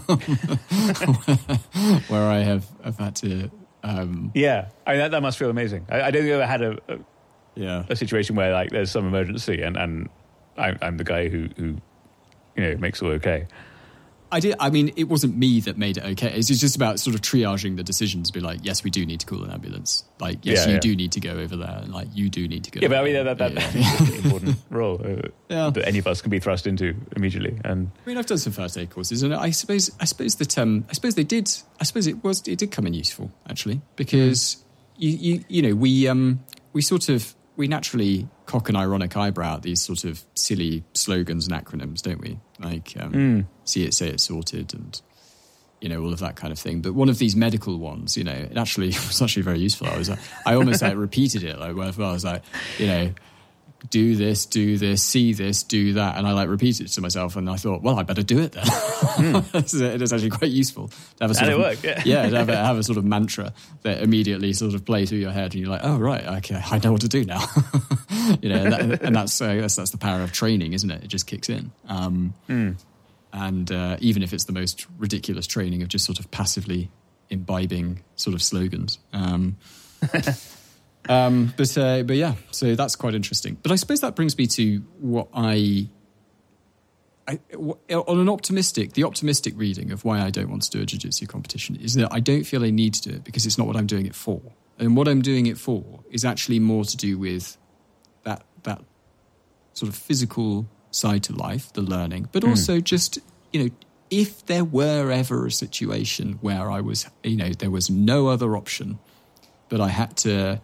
Speaker 2: where I have I've had to. Um,
Speaker 1: yeah, I mean, that, that must feel amazing. I, I don't think I've ever had a, a
Speaker 2: yeah
Speaker 1: a situation where like there's some emergency and, and I'm, I'm the guy who, who, you know, makes it all okay.
Speaker 2: I did. I mean, it wasn't me that made it okay. It's just about sort of triaging the decisions. Be like, yes, we do need to call an ambulance. Like, yes,
Speaker 1: yeah,
Speaker 2: you
Speaker 1: yeah.
Speaker 2: do need to go over there. And like, you do need to go.
Speaker 1: Yeah, but I mean,
Speaker 2: there.
Speaker 1: that, that,
Speaker 2: yeah.
Speaker 1: that's an important role uh,
Speaker 2: yeah.
Speaker 1: that any of us can be thrust into immediately. And
Speaker 2: I mean, I've done some first aid courses, and I suppose, I suppose that, um, I suppose they did. I suppose it was, it did come in useful actually, because mm. you, you, you know, we, um, we sort of, we naturally cock an ironic eyebrow at these sort of silly slogans and acronyms, don't we? Like, um, mm. see it, say it, sorted, and, you know, all of that kind of thing. But one of these medical ones, you know, it actually was actually very useful. I was, uh, I almost like repeated it. Like, well, I was like, you know, do this, do this, see this, do that. And I like repeated it to myself, and I thought, well, I better do it then. Mm. It is actually quite useful to have a sort
Speaker 1: and
Speaker 2: of,
Speaker 1: it worked, yeah.
Speaker 2: yeah, to have a, have a sort of mantra that immediately sort of play through your head, and you're like, oh, right, okay, I know what to do now. You know, and, that, and that's, uh, that's that's the power of training, isn't it? It just kicks in. Um, mm. And uh, even if it's the most ridiculous training of just sort of passively imbibing sort of slogans. Um, um, but uh, but yeah, so that's quite interesting. But I suppose that brings me to what I, I w- on an optimistic, the optimistic reading of why I don't want to do a jiu-jitsu competition is that I don't feel I need to do it because it's not what I'm doing it for. And what I'm doing it for is actually more to do with that that sort of physical side to life, the learning, but also mm. just, you know, if there were ever a situation where I was, you know, there was no other option, but I had to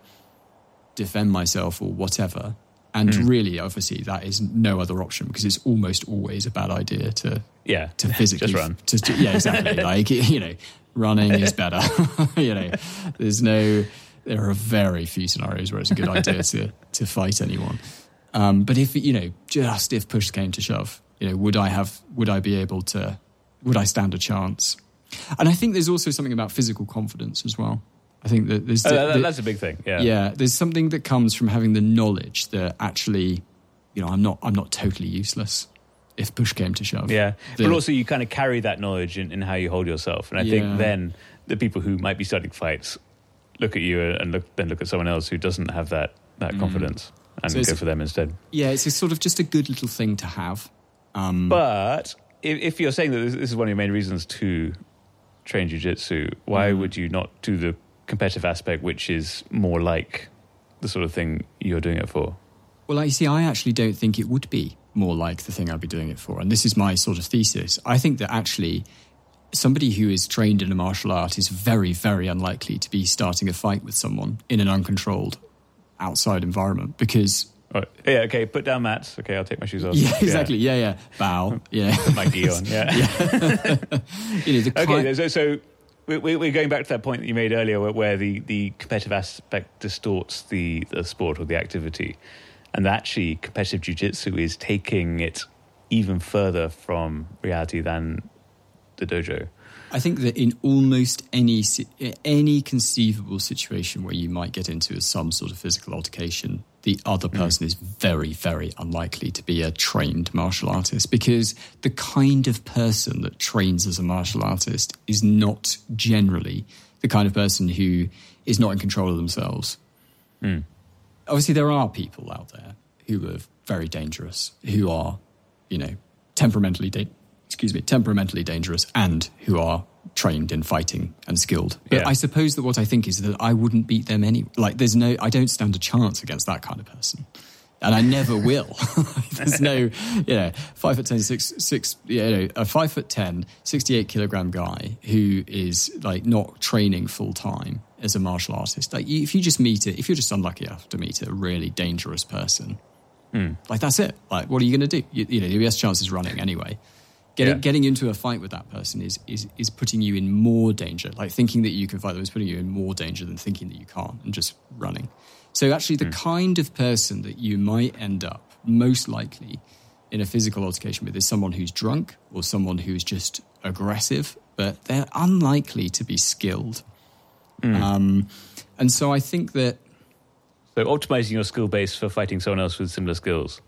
Speaker 2: defend myself or whatever, and mm. really, obviously, that is no other option because it's almost always a bad idea to
Speaker 1: yeah
Speaker 2: to physically
Speaker 1: just run.
Speaker 2: To, to, yeah, exactly. Like, you know, running is better. You know, there's no. There are very few scenarios where it's a good idea to to fight anyone. Um, but if, you know, just if push came to shove, you know, would I have, would I be able to, would I stand a chance? And I think there's also something about physical confidence as well. I think that there's...
Speaker 1: Oh,
Speaker 2: the,
Speaker 1: that,
Speaker 2: the,
Speaker 1: that's a big thing, yeah.
Speaker 2: Yeah, there's something that comes from having the knowledge that actually, you know, I'm not, I'm not totally useless if push came to shove.
Speaker 1: Yeah,
Speaker 2: the,
Speaker 1: but also you kind of carry that knowledge in, in how you hold yourself. And I
Speaker 2: yeah.
Speaker 1: think then the people who might be starting fights look at you and look, then look at someone else who doesn't have that, that mm. confidence. And so go for them instead.
Speaker 2: Yeah, it's a sort of just a good little thing to have. Um,
Speaker 1: but if, if you're saying that this, this is one of your main reasons to train jiu-jitsu, why mm. would you not do the competitive aspect, which is more like the sort of thing you're doing it for?
Speaker 2: Well, you see, I actually don't think it would be more like the thing I'd be doing it for. And this is my sort of thesis. I think that actually somebody who is trained in a martial art is very, very unlikely to be starting a fight with someone in an uncontrolled outside environment because...
Speaker 1: Right. Yeah, okay, put down mats. Okay, I'll take my shoes off.
Speaker 2: Yeah, exactly. Yeah, yeah. yeah. Bow. Yeah.
Speaker 1: Put my gi on. Yeah.
Speaker 2: yeah. You know, the
Speaker 1: okay,
Speaker 2: ki-
Speaker 1: so, so we're going back to that point that you made earlier where, where the, the competitive aspect distorts the, the sport or the activity. And actually, competitive jiu-jitsu is taking it even further from reality than the dojo.
Speaker 2: I think that in almost any any conceivable situation where you might get into some sort of physical altercation, the other person mm. is very, very unlikely to be a trained martial artist because the kind of person that trains as a martial artist is not generally the kind of person who is not in control of themselves. Mm. Obviously, there are people out there who are very dangerous, who are, you know, temperamentally dangerous. excuse me, temperamentally dangerous and who are trained in fighting and skilled. But
Speaker 1: yeah.
Speaker 2: I suppose that what I think is that I wouldn't beat them any. Like, there's no, I don't stand a chance against that kind of person. And I never will. There's no, you know, five foot ten, six, six, you know, a five foot ten, sixty-eight kilogram guy who is like not training full time as a martial artist. Like, if you just meet it, if you're just unlucky enough to meet a really dangerous person, mm. like that's it. Like, what are you going to do? You, you know, your best chance is running anyway. Getting, yeah. getting into a fight with that person is, is is putting you in more danger. Like, thinking that you can fight them is putting you in more danger than thinking that you can't and just running. So actually the mm. kind of person that you might end up most likely in a physical altercation with is someone who's drunk or someone who's just aggressive, but they're unlikely to be skilled. Mm. Um, and so I think that...
Speaker 1: So optimizing your skill base for fighting someone else with similar skills...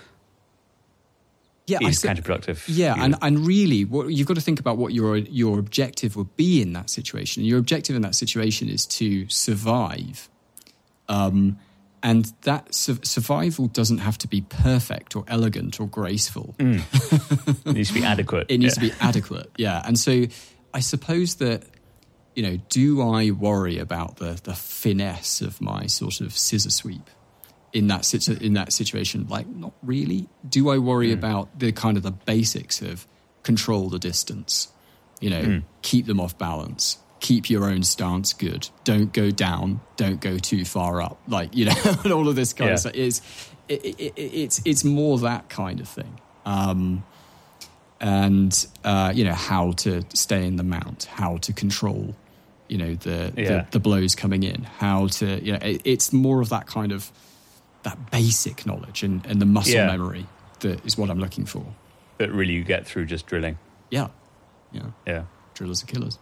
Speaker 2: Yeah,
Speaker 1: is
Speaker 2: I
Speaker 1: counterproductive.
Speaker 2: Yeah, and, and really, what you've got to think about what your your objective would be in that situation. Your objective in that situation is to survive, um, And that su- survival doesn't have to be perfect or elegant or graceful.
Speaker 1: Mm. It needs to be adequate.
Speaker 2: It needs
Speaker 1: yeah.
Speaker 2: to be adequate, yeah. And so I suppose that, you know, do I worry about the the finesse of my sort of scissor sweep in that situ- in that situation? Like, not really. Do I worry mm. about the kind of the basics of control the distance, you know, mm. keep them off balance, keep your own stance good, don't go down, don't go too far up, like, you know, and all of this kind
Speaker 1: yeah.
Speaker 2: of stuff. It's, it, it, it's, it's more that kind of thing. Um, and, uh, you know, how to stay in the mount, how to control, you know, the,
Speaker 1: yeah.
Speaker 2: the, the blows coming in, how to, you know, it, it's more of that kind of, that basic knowledge and, and the muscle
Speaker 1: yeah.
Speaker 2: memory that is what I'm looking for.
Speaker 1: That really you get through just drilling.
Speaker 2: Yeah. Yeah.
Speaker 1: Yeah.
Speaker 2: Drillers are killers.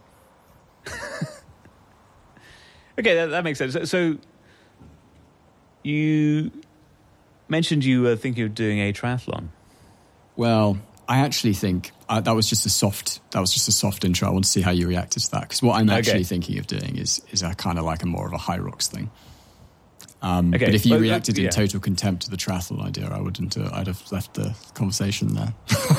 Speaker 1: Okay, that, that makes sense. So, so you mentioned you were thinking of doing a triathlon.
Speaker 2: Well, I actually think uh, that was just a soft. That was just a soft intro. I want to see how you reacted to that, because what I'm actually okay. thinking of doing is is a kind of like a more of a high rocks thing. Um, okay. But if you well, reacted uh, yeah. in total contempt to the triathlon idea, I wouldn't. Uh, I'd have left the conversation there.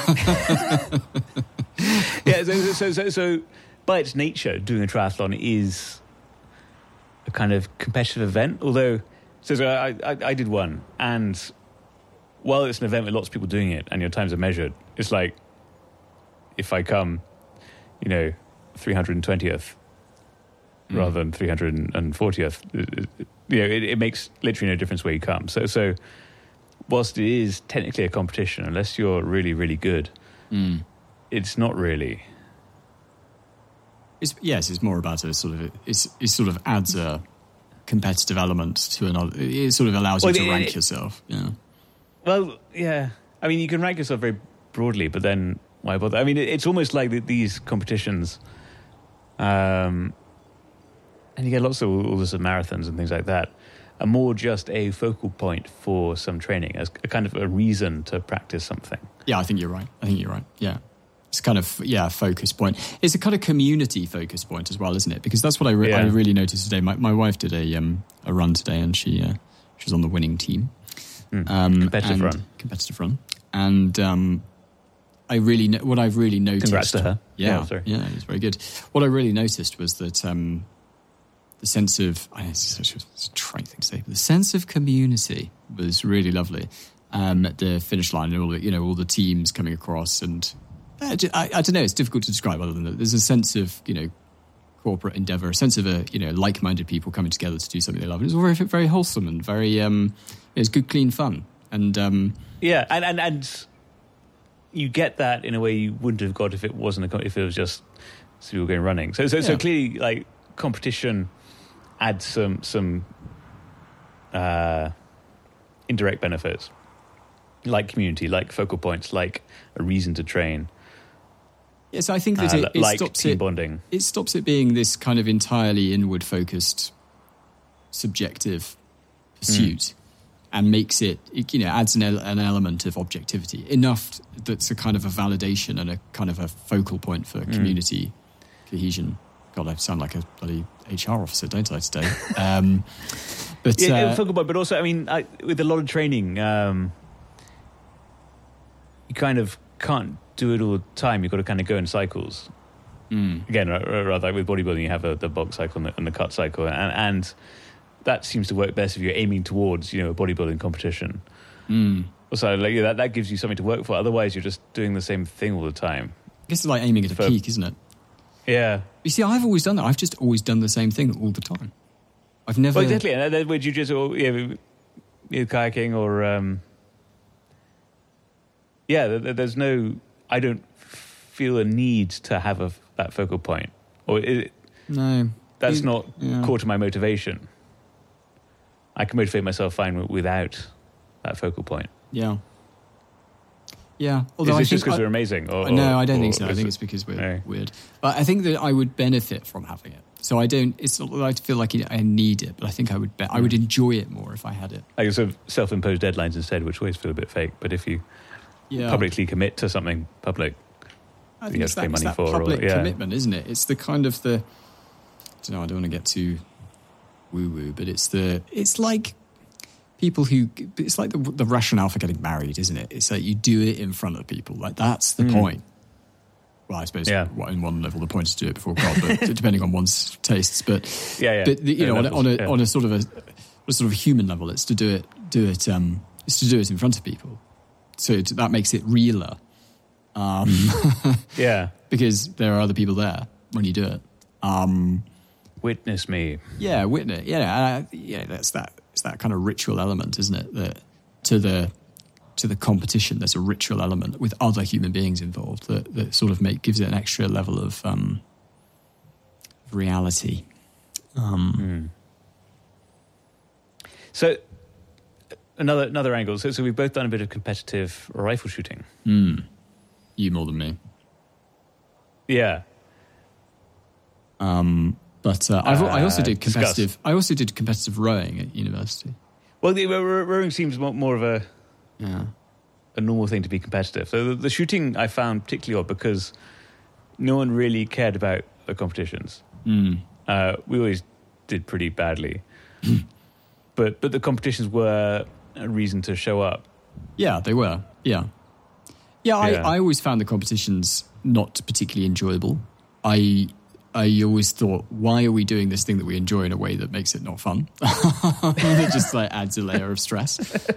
Speaker 1: yeah. So, so, so, so, by its nature, doing a triathlon is a kind of competitive event. Although, so, so I, I, I did one, and while it's an event with lots of people doing it, and your times are measured, it's like if I come, you know, three hundred twentieth mm. rather than three hundred fortieth. It, it, you know, it, it makes literally no difference where you come. So, so whilst it is technically a competition, unless you're really, really good,
Speaker 2: mm.
Speaker 1: it's not really.
Speaker 2: It's, yes, it's more about a sort of it's, it sort of adds a competitive element to another. It sort of allows well, you to it, rank it, yourself. Yeah.
Speaker 1: Well, yeah. I mean, you can rank yourself very broadly, but then why bother? I mean, it, it's almost like the, these competitions. Um. And you get lots of all this of marathons and things like that, are more just a focal point for some training, as a kind of a reason to practice something.
Speaker 2: Yeah, I think you're right. I think you're right. Yeah. It's kind of, yeah, a focus point. It's a kind of community focus point as well, isn't it? Because that's what I, re- yeah. I really noticed today. My, my wife did a um, a run today, and she uh, she was on the winning team.
Speaker 1: Mm. Um, competitive run.
Speaker 2: Competitive run. And um, I really, no- what I've really noticed...
Speaker 1: Congrats to her.
Speaker 2: Yeah,
Speaker 1: oh, sorry.
Speaker 2: yeah, it was very good. What I really noticed was that... Um, the sense of, I know it's such a trite thing to say, but the sense of community was really lovely um, at the finish line, and all the, you know, all the teams coming across, and I, I, I don't know, it's difficult to describe other than that. There's a sense of, you know, corporate endeavour, a sense of a, you know, like-minded people coming together to do something they love. And it was very, very wholesome and very, um, it was good, clean fun. And um,
Speaker 1: yeah, and, and and you get that in a way you wouldn't have got if it wasn't a, if it was just people going running. So so yeah. so clearly, like, competition adds some some uh, indirect benefits, like community, like focal points, like a reason to train.
Speaker 2: Yes, I think that
Speaker 1: uh,
Speaker 2: it, it
Speaker 1: like
Speaker 2: stops
Speaker 1: team
Speaker 2: it,
Speaker 1: bonding.
Speaker 2: It stops it being this kind of entirely inward-focused, subjective pursuit, mm. and makes it, it, you know, adds an, an element of objectivity enough that's a kind of a validation and a kind of a focal point for mm. community cohesion. God, I sound like a bloody H R officer, don't I, today? Um, but
Speaker 1: yeah,
Speaker 2: uh,
Speaker 1: focal point, but also, I mean, I, with a lot of training, um, you kind of can't do it all the time. You've got to kind of go in cycles.
Speaker 2: Mm.
Speaker 1: Again, rather like with bodybuilding, you have a, the bulk cycle and the, and the cut cycle, and, and that seems to work best if you're aiming towards, you know, a bodybuilding competition.
Speaker 2: Mm.
Speaker 1: Also, like, that that gives you something to work for. Otherwise, you're just doing the same thing all the time.
Speaker 2: I guess it's like aiming at a for, peak, isn't it?
Speaker 1: Yeah.
Speaker 2: You see, I've always done that. I've just always done the same thing all the time. I've never...
Speaker 1: Well, exactly. And then with jiu-jitsu or yeah, with kayaking or... Um, yeah, there's no... I don't feel a need to have a, that focal point. Or it,
Speaker 2: No.
Speaker 1: That's
Speaker 2: you,
Speaker 1: not
Speaker 2: yeah.
Speaker 1: core to my motivation. I can motivate myself fine without that focal point.
Speaker 2: Yeah. Yeah, although
Speaker 1: is
Speaker 2: I
Speaker 1: it just because
Speaker 2: I,
Speaker 1: we're amazing? Or,
Speaker 2: no, I don't
Speaker 1: or,
Speaker 2: think so. I think
Speaker 1: it,
Speaker 2: it's because we're
Speaker 1: no.
Speaker 2: weird. But I think that I would benefit from having it. So I don't. It's not that I feel like I need it, but I think I would. Be, I would enjoy it more if I had it.
Speaker 1: I guess sort of self-imposed deadlines instead, which always feel a bit fake. But if you yeah. publicly commit to something public,
Speaker 2: I think
Speaker 1: you
Speaker 2: it's
Speaker 1: have to
Speaker 2: that,
Speaker 1: pay money
Speaker 2: it's that
Speaker 1: for,
Speaker 2: public
Speaker 1: or, yeah.
Speaker 2: commitment, isn't it? It's the kind of the. I don't know. I don't want to get too woo-woo, but it's the. It's like. people who, it's like the, the rationale for getting married, isn't it? It's like you do it in front of people. Like that's the mm. point. Well, I suppose yeah. in one level the point is to do it before God, but depending on one's tastes. But
Speaker 1: yeah, yeah.
Speaker 2: but the, you
Speaker 1: yeah,
Speaker 2: know, on,
Speaker 1: levels,
Speaker 2: on a
Speaker 1: yeah.
Speaker 2: on a sort of a, a sort of a human level, it's to do it do it um, it's to do it in front of people. So it, that makes it realer. Um,
Speaker 1: yeah,
Speaker 2: because there are other people there when you do it. Um,
Speaker 1: witness me.
Speaker 2: Yeah, witness. Yeah, uh, yeah. That's that. It's that kind of ritual element, isn't it? That to the to the competition, there's a ritual element with other human beings involved that, that sort of make gives it an extra level of um, reality. Um,
Speaker 1: mm. So another another angle. So, so we've both done a bit of competitive rifle shooting.
Speaker 2: Mm. You more than me.
Speaker 1: Yeah.
Speaker 2: Um, but uh, I've,
Speaker 1: uh,
Speaker 2: I also did competitive.
Speaker 1: discuss.
Speaker 2: I also did competitive rowing at university.
Speaker 1: Well, the rowing seems more of a
Speaker 2: yeah.
Speaker 1: a normal thing to be competitive. So the, the shooting I found particularly odd because no one really cared about the competitions.
Speaker 2: Mm.
Speaker 1: Uh, we always did pretty badly, but but the competitions were a reason to show up.
Speaker 2: Yeah, they were. Yeah, yeah. I,
Speaker 1: yeah.
Speaker 2: I always found the competitions not particularly enjoyable. I. I always thought, why are we doing this thing that we enjoy in a way that makes it not fun? It just like adds a layer of stress.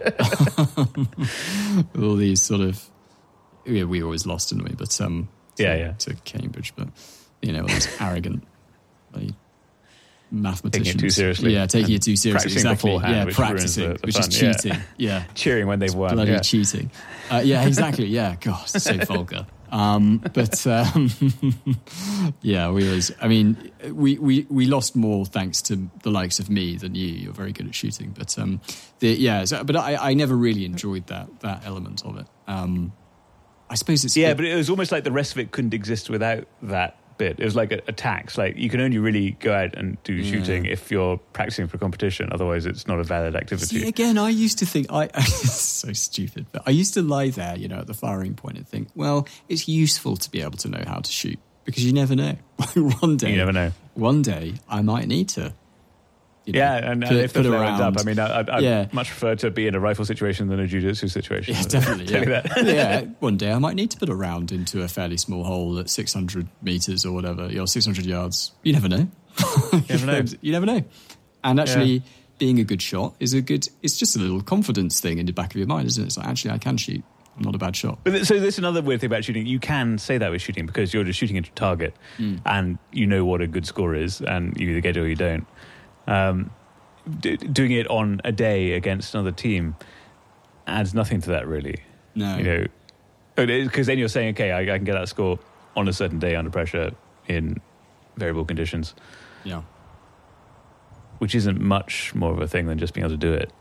Speaker 2: All these sort of, yeah, we always lost, didn't we? But um, to,
Speaker 1: yeah, yeah,
Speaker 2: to Cambridge, but you know, all these arrogant like, mathematicians.
Speaker 1: Taking it too seriously.
Speaker 2: Yeah, taking it too seriously.
Speaker 1: Practicing
Speaker 2: exactly.
Speaker 1: beforehand,
Speaker 2: Yeah,
Speaker 1: which
Speaker 2: practicing,
Speaker 1: ruins the, the
Speaker 2: which
Speaker 1: fun.
Speaker 2: is cheating. Yeah,
Speaker 1: yeah. Cheering when they've
Speaker 2: it's
Speaker 1: won.
Speaker 2: Bloody
Speaker 1: yeah.
Speaker 2: cheating. Uh, yeah, exactly. Yeah, God, it's so vulgar. Um, but um, yeah, we always. I mean, we, we, we lost more thanks to the likes of me than you. You're very good at shooting, but um, the, yeah. So, but I, I never really enjoyed that that element of it. Um, I suppose it's
Speaker 1: yeah,
Speaker 2: it,
Speaker 1: but it was almost like the rest of it couldn't exist without that bit. It was like a, a tax. Like you can only really go out and do
Speaker 2: yeah.
Speaker 1: shooting if you're practicing for competition. Otherwise, it's not a valid activity.
Speaker 2: See, again, I used to think I it's so stupid, but I used to lie there, you know, at the firing point and think, well, it's useful to be able to know how to shoot because you never know. One day,
Speaker 1: you never know.
Speaker 2: One day, I might need to. You know,
Speaker 1: yeah, and,
Speaker 2: put,
Speaker 1: and if the flow
Speaker 2: around,
Speaker 1: ends up, I mean, I, I
Speaker 2: yeah.
Speaker 1: much prefer to be in a rifle situation than a jiu-jitsu situation.
Speaker 2: Yeah, definitely.
Speaker 1: Tell
Speaker 2: yeah.
Speaker 1: you that.
Speaker 2: yeah, one day I might need to put a round into a fairly small hole at six hundred meters or whatever, you know, six hundred yards. You never know.
Speaker 1: You never know.
Speaker 2: you never know. And actually,
Speaker 1: yeah.
Speaker 2: being a good shot is a good. It's just a little confidence thing in the back of your mind, isn't it? It's like, actually, I can shoot. I'm not a bad shot.
Speaker 1: But so there's another weird thing about shooting. You can say that with shooting because you're just shooting into a target,
Speaker 2: mm.
Speaker 1: and you know what a good score is, and you either get it or you don't. Um, d- doing it on a day against another team adds nothing to that, really.
Speaker 2: No,
Speaker 1: you know, because then you're saying, okay, I, I can get that score on a certain day under pressure in variable conditions.
Speaker 2: Yeah,
Speaker 1: which isn't much more of a thing than just being able to do it.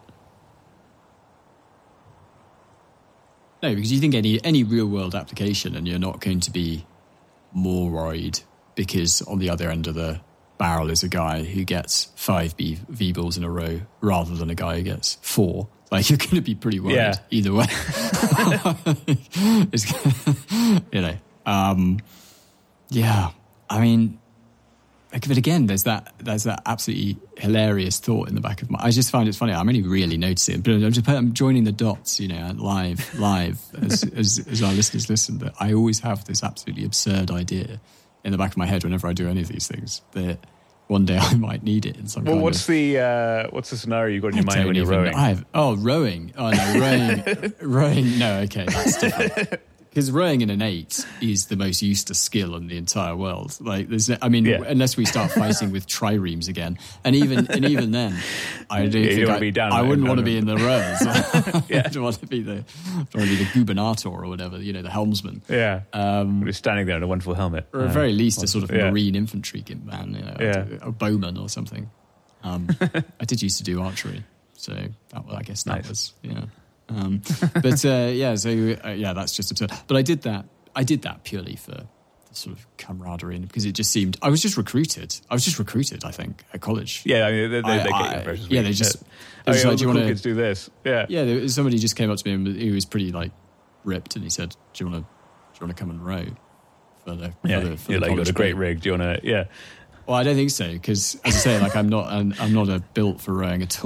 Speaker 2: No, because you think any any real world application, and you're not going to be more worried because on the other end of the barrel is a guy who gets five V, v balls in a row rather than a guy who gets four. Like you're going to be pretty worried
Speaker 1: yeah.
Speaker 2: either way. It's, you know, um, yeah. I mean, but again, there's that there's that absolutely hilarious thought in the back of my. I just find it funny. I'm only really noticing, but I'm just I'm joining the dots, you know, live, live as, as as our listeners listen. That I always have this absolutely absurd idea in the back of my head whenever I do any of these things that one day I might need it in some.
Speaker 1: Well,
Speaker 2: kind
Speaker 1: what's
Speaker 2: of,
Speaker 1: the uh, what's the scenario you got in your
Speaker 2: I
Speaker 1: mind when you're
Speaker 2: even,
Speaker 1: rowing?
Speaker 2: I have, oh, rowing. Oh no, rowing. rowing. No, okay, that's different. Because rowing in an eight is the most useless skill in the entire world. Like, there's, I mean, yeah. unless we start fighting with triremes again, and even and even then, I don't
Speaker 1: yeah,
Speaker 2: think I,
Speaker 1: be down
Speaker 2: I
Speaker 1: there,
Speaker 2: wouldn't
Speaker 1: down
Speaker 2: want to be in the rowers.
Speaker 1: yeah.
Speaker 2: I don't want to be the don't want to be the gubernator or whatever, you know, the helmsman.
Speaker 1: Yeah,
Speaker 2: um,
Speaker 1: we're standing there in a wonderful helmet,
Speaker 2: or at
Speaker 1: uh,
Speaker 2: very least a sort of
Speaker 1: yeah.
Speaker 2: marine infantry man, you know,
Speaker 1: yeah.
Speaker 2: a, a bowman or something. Um, I did used to do archery, so that, I guess that
Speaker 1: nice.
Speaker 2: was yeah. Um, but uh, yeah, so uh, yeah, that's just absurd. But I did that. I did that purely for the sort of camaraderie, and because it just seemed I was just recruited. I was just recruited. I think at college.
Speaker 1: Yeah, I mean, they, they,
Speaker 2: I,
Speaker 1: they get
Speaker 2: I,
Speaker 1: your precious
Speaker 2: yeah,
Speaker 1: week.
Speaker 2: they just.
Speaker 1: Yeah.
Speaker 2: They
Speaker 1: Oh,
Speaker 2: just
Speaker 1: yeah,
Speaker 2: like, do you
Speaker 1: cool
Speaker 2: want
Speaker 1: kids do this? Yeah,
Speaker 2: yeah. There, somebody just came up to me and he was pretty like ripped, and he said, "Do you want to? Do you want to come and row for the?" For
Speaker 1: yeah,
Speaker 2: the, for
Speaker 1: you're
Speaker 2: the
Speaker 1: like, you got a great
Speaker 2: group?
Speaker 1: rig. Do you want to? Yeah.
Speaker 2: Well, I don't think so because, as I say, like I'm not, I'm, I'm not a built for rowing at all.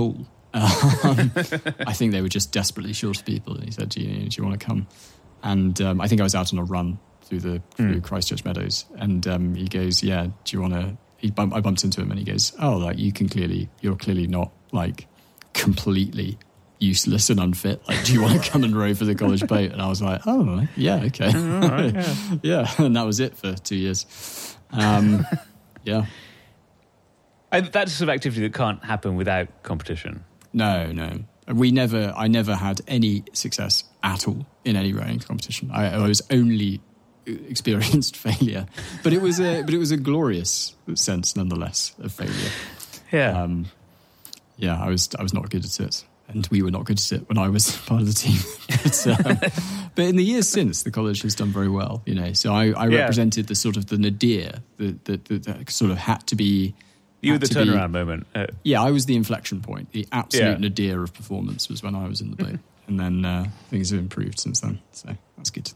Speaker 2: Um, I think they were just desperately short of people. And he said, do you, do you want to come? And um, I think I was out on a run through the through mm. Christchurch Meadows. And um, he goes, yeah, do you want to... He bump, I bumped into him and he goes, oh, like you can clearly... You're clearly not like completely useless and unfit. Like, do you want to come and row for the college boat? And I was like, oh, yeah, okay.
Speaker 1: Oh, right, yeah.
Speaker 2: yeah, and that was it for two years. Um, yeah.
Speaker 1: And that's a sort of activity that can't happen without competition.
Speaker 2: No, no. We never, I never had any success at all in any rowing competition. I, I was only experienced failure, but it was a, but it was a glorious sense nonetheless of failure.
Speaker 1: Yeah.
Speaker 2: Um, yeah, I was, I was not good at it, and we were not good at it when I was part of the team. but, um, but in the years since, the college has done very well, you know. So I, I yeah. represented the sort of the nadir that, that, that, that sort of had to be.
Speaker 1: You were the turnaround be, moment. Uh,
Speaker 2: yeah, I was the inflection point. The absolute
Speaker 1: yeah.
Speaker 2: nadir of performance was when I was in the boat. And then uh, things have improved since then. So that's good.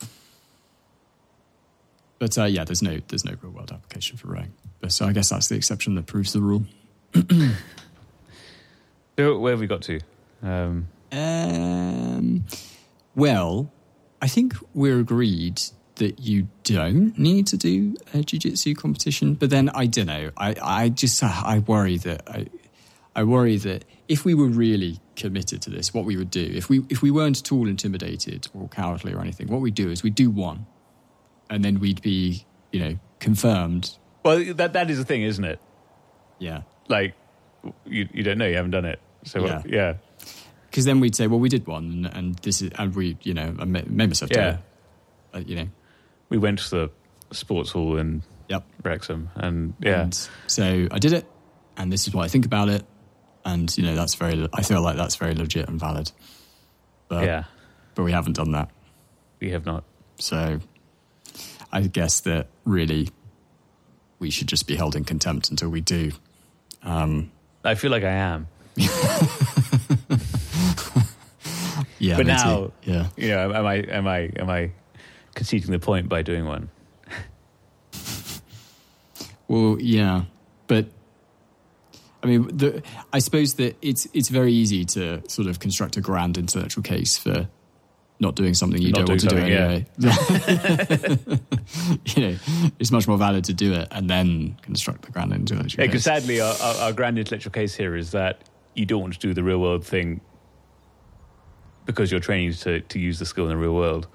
Speaker 2: But uh, yeah, there's no there's no real world application for rowing. But so I guess that's the exception that proves the rule.
Speaker 1: So where have we got to? Um,
Speaker 2: um, well, I think we're agreed that you don't need to do a jiu-jitsu competition, but then I don't know. I, I just I worry that I I worry that if we were really committed to this, what we would do if we if we weren't at all intimidated or cowardly or anything, what we'd do is we'd do one, and then we'd be you know confirmed.
Speaker 1: Well, that that is the thing, isn't it?
Speaker 2: Yeah.
Speaker 1: Like you you don't know, you haven't done it, so
Speaker 2: yeah.
Speaker 1: Well, yeah.
Speaker 2: Because then we'd say, well, we did one, and, and this is and we you know I made myself do
Speaker 1: yeah.
Speaker 2: it. Uh, you know.
Speaker 1: We went to the sports hall in
Speaker 2: yep.
Speaker 1: Wrexham, and yeah.
Speaker 2: And so I did it, and this is what I think about it, and you know that's very. I feel like that's very legit and valid. But,
Speaker 1: yeah,
Speaker 2: but we haven't done that.
Speaker 1: We have not.
Speaker 2: So I guess that really we should just be held in contempt until we do. Um,
Speaker 1: I feel like I am.
Speaker 2: yeah,
Speaker 1: but
Speaker 2: me
Speaker 1: now,
Speaker 2: too. yeah,
Speaker 1: you know, am I? Am I? Am I? conceding the point by doing one.
Speaker 2: Well, yeah, but I mean, the, I suppose that it's it's very easy to sort of construct a grand intellectual case for not doing something you
Speaker 1: not
Speaker 2: don't want to do anyway.
Speaker 1: Yeah.
Speaker 2: You know, it's much more valid to do it and then construct the grand intellectual
Speaker 1: yeah,
Speaker 2: case.
Speaker 1: Because sadly, our, our, our grand intellectual case here is that you don't want to do the real world thing because you're training to to use the skill in the real world.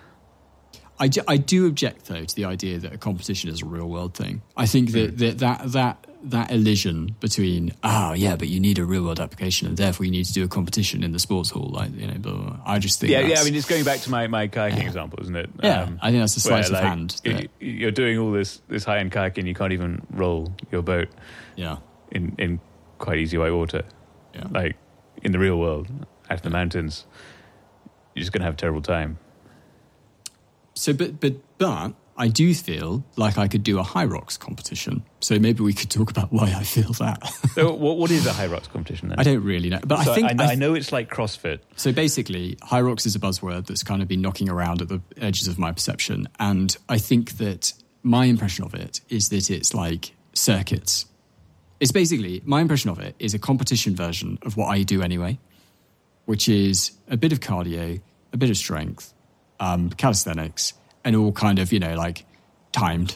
Speaker 2: I do, I do object, though, to the idea that a competition is a real-world thing. I think that,
Speaker 1: mm.
Speaker 2: that that that that elision between, oh, yeah, but you need a real-world application and therefore you need to do a competition in the sports hall, like, you know, blah, blah, blah. I just think
Speaker 1: Yeah,
Speaker 2: that's,
Speaker 1: yeah, I mean, it's going back to my, my kayaking
Speaker 2: yeah. example,
Speaker 1: isn't it?
Speaker 2: Yeah,
Speaker 1: um,
Speaker 2: I think that's a sleight
Speaker 1: where,
Speaker 2: of
Speaker 1: like,
Speaker 2: hand.
Speaker 1: That... You're doing all this, this high-end kayaking, you can't even roll your boat
Speaker 2: yeah.
Speaker 1: in, in quite easy white water.
Speaker 2: Yeah.
Speaker 1: Like, in the real world, out in the mountains, you're just going to have a terrible time.
Speaker 2: So, but, but, but I do feel like I could do a high rocks competition. So maybe we could talk about why I feel that.
Speaker 1: So what, what is a high rocks competition then?
Speaker 2: I don't really know. But
Speaker 1: so
Speaker 2: I think...
Speaker 1: I,
Speaker 2: I, th-
Speaker 1: I know it's like CrossFit.
Speaker 2: So basically, high rocks is a buzzword that's kind of been knocking around at the edges of my perception. And I think that my impression of it is that it's like circuits. It's basically, my impression of it is a competition version of what I do anyway, which is a bit of cardio, a bit of strength, um, calisthenics, and all kind of, you know, like timed.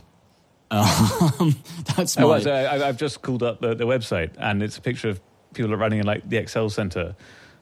Speaker 2: Um, that's my...
Speaker 1: Oh, so I, I've just called up the, the website, and it's a picture of people running in like the Excel Centre.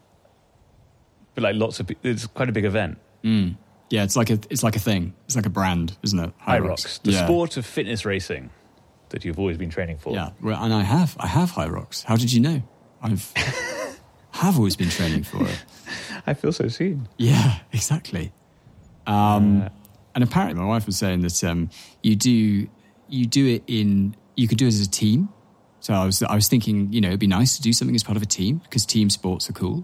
Speaker 1: But like lots of, it's quite a big event.
Speaker 2: Mm. Yeah, it's like a it's like a thing. It's like a brand, isn't it?
Speaker 1: High, High Rocks, Rocks. the
Speaker 2: yeah.
Speaker 1: sport of fitness racing that you've always been training for.
Speaker 2: Yeah, well, and I have. I have High Rocks. How did you know? I've have always been training for it.
Speaker 1: I feel so seen.
Speaker 2: Yeah, exactly. Um,
Speaker 1: uh,
Speaker 2: and apparently, my wife was saying that um, you do you do it in you could do it as a team. So I was I was thinking, you know, it'd be nice to do something as part of a team because team sports are cool.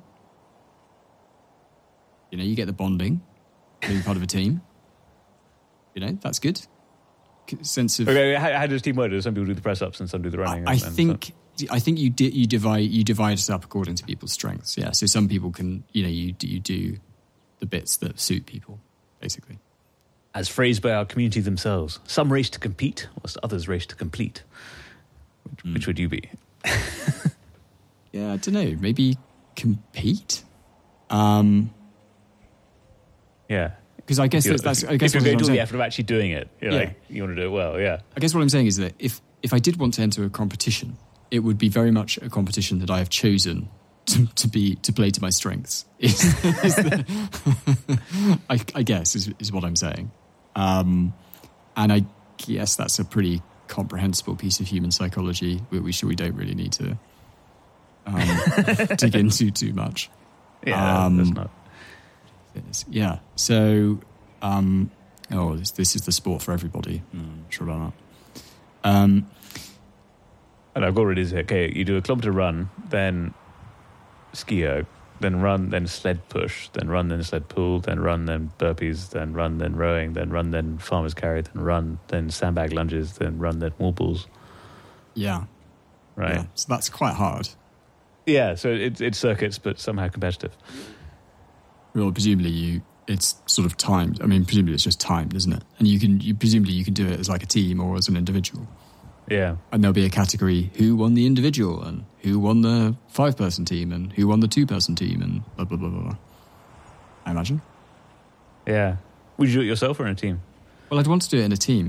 Speaker 2: You know, you get the bonding, being part of a team. You know, that's good. Sense of
Speaker 1: okay, how, how does team work? Do some people do the press ups and some do the running?
Speaker 2: I, I
Speaker 1: and, and
Speaker 2: think
Speaker 1: stuff?
Speaker 2: I think you di- you divide you divide it up according to people's strengths. Yeah, so some people can, you know, you you do the bits that suit people, basically.
Speaker 1: As phrased by our community themselves, some race to compete, whilst others race to complete. Which, mm. which would you be?
Speaker 2: yeah, I don't know. Maybe compete. Um,
Speaker 1: yeah.
Speaker 2: Because I guess
Speaker 1: If
Speaker 2: that's,
Speaker 1: you're-
Speaker 2: that's I guess
Speaker 1: if you're
Speaker 2: what
Speaker 1: going
Speaker 2: I'm
Speaker 1: to do
Speaker 2: saying.
Speaker 1: the effort of actually doing it, you're
Speaker 2: Yeah.
Speaker 1: like, you want to do it well, yeah.
Speaker 2: I guess what I'm saying is that if if I did want to enter a competition, it would be very much a competition that I have chosen to, to be to play to my strengths. Is, is the, I, I guess is is what I'm saying, um, and I guess that's a pretty comprehensible piece of human psychology, which we should we don't really need to um, dig into too much.
Speaker 1: Yeah,
Speaker 2: Um,
Speaker 1: that's not.
Speaker 2: Yeah. So, um, oh, this, this is the sport for everybody. Mm, sure about that. Um,
Speaker 1: And I've got it is okay. You do a kilometer run, then ski erg, then run, then sled push, then run, then sled pull, then run, then burpees, then run, then rowing, then run, then farmer's carry, then run, then sandbag lunges, then run, then wall balls.
Speaker 2: yeah.
Speaker 1: Right.
Speaker 2: Yeah. So that's quite hard.
Speaker 1: Yeah. So it's it's circuits, but somehow competitive.
Speaker 2: Well, presumably you, it's sort of timed. I mean, presumably it's just timed, isn't it? And you can, you presumably you can do it as like a team or as an individual.
Speaker 1: Yeah.
Speaker 2: And there'll be a category who won the individual and who won the five-person team and who won the two-person team and blah, blah, blah, blah, blah. I imagine.
Speaker 1: Yeah. Would you do it yourself or in a team?
Speaker 2: Well, I'd want to do it in a team.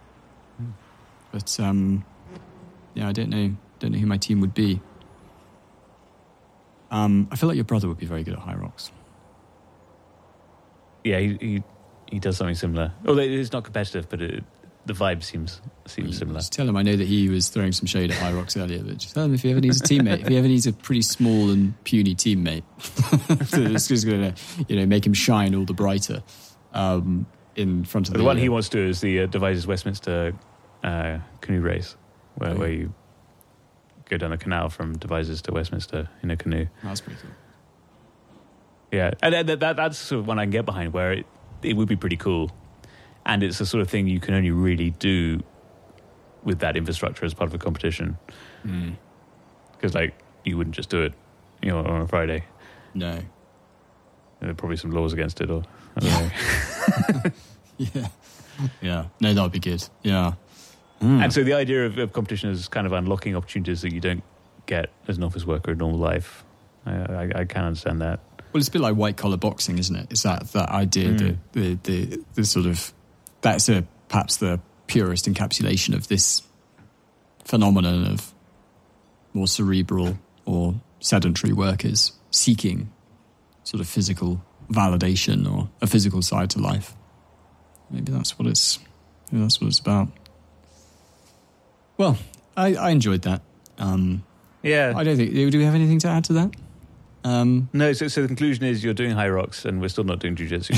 Speaker 2: But, um, yeah, I don't know. Don't know who my team would be. Um, I feel like your brother would be very good at high rocks.
Speaker 1: Yeah, he he, he does something similar. Although it's not competitive, but it, the vibe seems seems similar.
Speaker 2: Just tell him I know that he was throwing some shade at high rocks earlier, but just tell him if he ever needs a teammate, if he ever needs a pretty small and puny teammate, so it's just going to, you know, make him shine all the brighter um, in front of
Speaker 1: The,
Speaker 2: the...
Speaker 1: one he
Speaker 2: uh,
Speaker 1: wants to do is the uh, Devizes Westminster uh, canoe race, where,
Speaker 2: Oh, yeah.
Speaker 1: where you go down the canal from Devizes to Westminster in a canoe.
Speaker 2: That's pretty cool.
Speaker 1: Yeah, and that, that that's sort of one I can get behind, where it, it would be pretty cool. And it's the sort of thing you can only really do with that infrastructure as part of a competition. Because, like, you wouldn't just do it, you know, on a Friday.
Speaker 2: No.
Speaker 1: There are probably some laws against it, or I don't
Speaker 2: Yeah.
Speaker 1: know.
Speaker 2: Yeah. Yeah. No, that would be good. Yeah.
Speaker 1: And so the idea of, of competition is kind of unlocking opportunities that you don't get as an office worker in normal life. I, I, I can understand that.
Speaker 2: Well, it's a bit like white collar boxing, isn't it? It's that that idea,
Speaker 1: Mm.
Speaker 2: that the, the the sort of that's a perhaps the purest encapsulation of this phenomenon of more cerebral or sedentary workers seeking sort of physical validation or a physical side to life. Maybe that's what it's. Maybe that's what it's about. Well, I, I enjoyed that. Um,
Speaker 1: Yeah.
Speaker 2: I don't think. Do we have anything to add to that? Um,
Speaker 1: No, so, so the conclusion is you're doing high rocks and we're still not doing jiu-jitsu.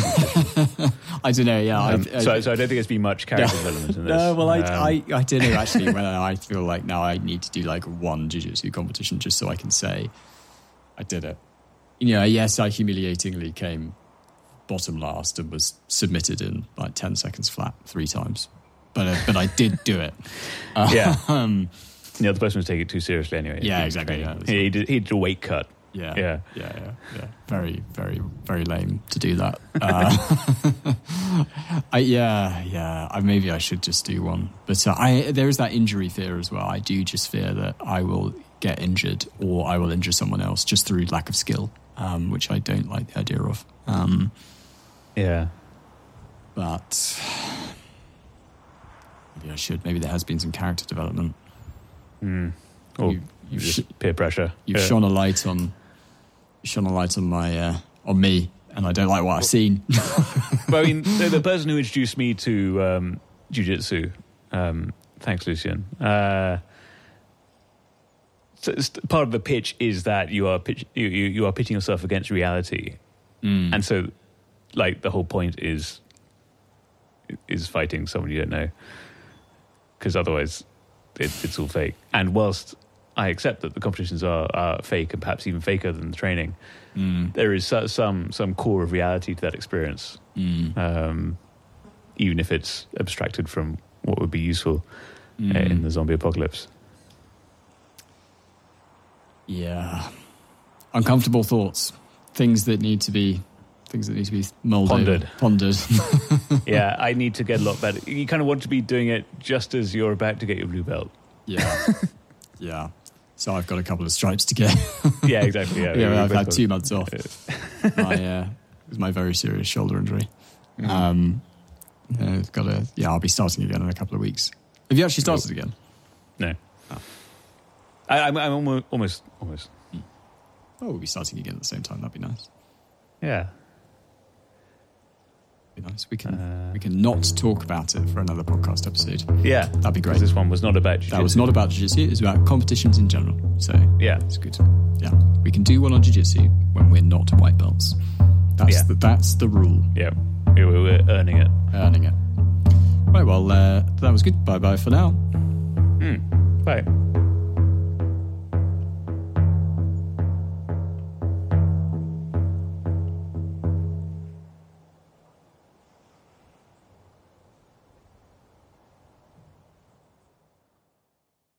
Speaker 2: I don't know. Yeah.
Speaker 1: Um,
Speaker 2: I, I,
Speaker 1: so, so I don't think there's been much character
Speaker 2: No.
Speaker 1: development in this.
Speaker 2: No, well, I,
Speaker 1: Um,
Speaker 2: I, I don't know actually whether I feel like now I need to do like one jiu-jitsu competition just so I can say I did it. You know, yes, I humiliatingly came bottom last and was submitted in like ten seconds flat three times, but uh, but I did do it. Uh,
Speaker 1: Yeah.
Speaker 2: um,
Speaker 1: The other person was taking it too seriously anyway.
Speaker 2: Yeah,
Speaker 1: He was
Speaker 2: exactly,
Speaker 1: training.
Speaker 2: yeah.
Speaker 1: He, did, he did a weight cut.
Speaker 2: yeah,
Speaker 1: Yeah.
Speaker 2: yeah, yeah, yeah. Very, very, very lame to do that. Uh, I, yeah, yeah. I, maybe I should just do one. But uh, I there is that injury fear as well. I do just fear that I will get injured or I will injure someone else just through lack of skill, um, which I don't like the idea of. Um,
Speaker 1: Yeah.
Speaker 2: but maybe I should. Maybe there has been some character development.
Speaker 1: Mm. Or
Speaker 2: You- you've
Speaker 1: just
Speaker 2: sh-
Speaker 1: peer pressure.
Speaker 2: You've
Speaker 1: Yeah.
Speaker 2: shone a light on, shone a light on my uh, on me, and I don't like what I've seen.
Speaker 1: But I mean, the, the person who introduced me to um, jiu-jitsu, um, thanks, Lucian. Uh, so it's- part of the pitch is that you are pitch, you, you you are pitching yourself against reality,
Speaker 2: Mm.
Speaker 1: and so, like, the whole point is is fighting someone you don't know, because otherwise, it, it's all fake. And whilst I accept that the competitions are, are fake and perhaps even faker than the training,
Speaker 2: Mm.
Speaker 1: there is so- some some core of reality to that experience.
Speaker 2: Mm.
Speaker 1: Um, even if it's abstracted from what would be useful
Speaker 2: Mm.
Speaker 1: uh, in the zombie apocalypse.
Speaker 2: Yeah, uncomfortable thoughts, things that need to be, things that need to be mulled
Speaker 1: Pondered.
Speaker 2: over, pondered.
Speaker 1: Yeah, I need to get a lot better. You kind of want to be doing it just as you're about to get your blue belt.
Speaker 2: Yeah, yeah. So I've got a couple of stripes to get.
Speaker 1: Yeah, exactly. Yeah,
Speaker 2: yeah I've had two months off. my, uh, it was my very serious shoulder injury. Mm. Um, uh, got a, yeah, I'll be starting again in a couple of weeks. Have you actually started again?
Speaker 1: No. Oh. I, I'm, I'm almost, almost, almost.
Speaker 2: Mm. Oh, we'll be starting again at the same time. That'd be nice.
Speaker 1: Yeah.
Speaker 2: Be nice. We can uh, we can not talk about it for another podcast episode.
Speaker 1: Yeah,
Speaker 2: that'd be great.
Speaker 1: This one was not about jiu-jitsu.
Speaker 2: That was not about jiu-jitsu. It was about competitions in general. So
Speaker 1: yeah,
Speaker 2: it's good. Yeah, we can do one on jiu-jitsu when we're not white belts. That's yeah. the that's the rule.
Speaker 1: Yeah, we we're earning it.
Speaker 2: Earning it. Right. Well, uh, that was good. Bye bye for now.
Speaker 1: Mm. Bye.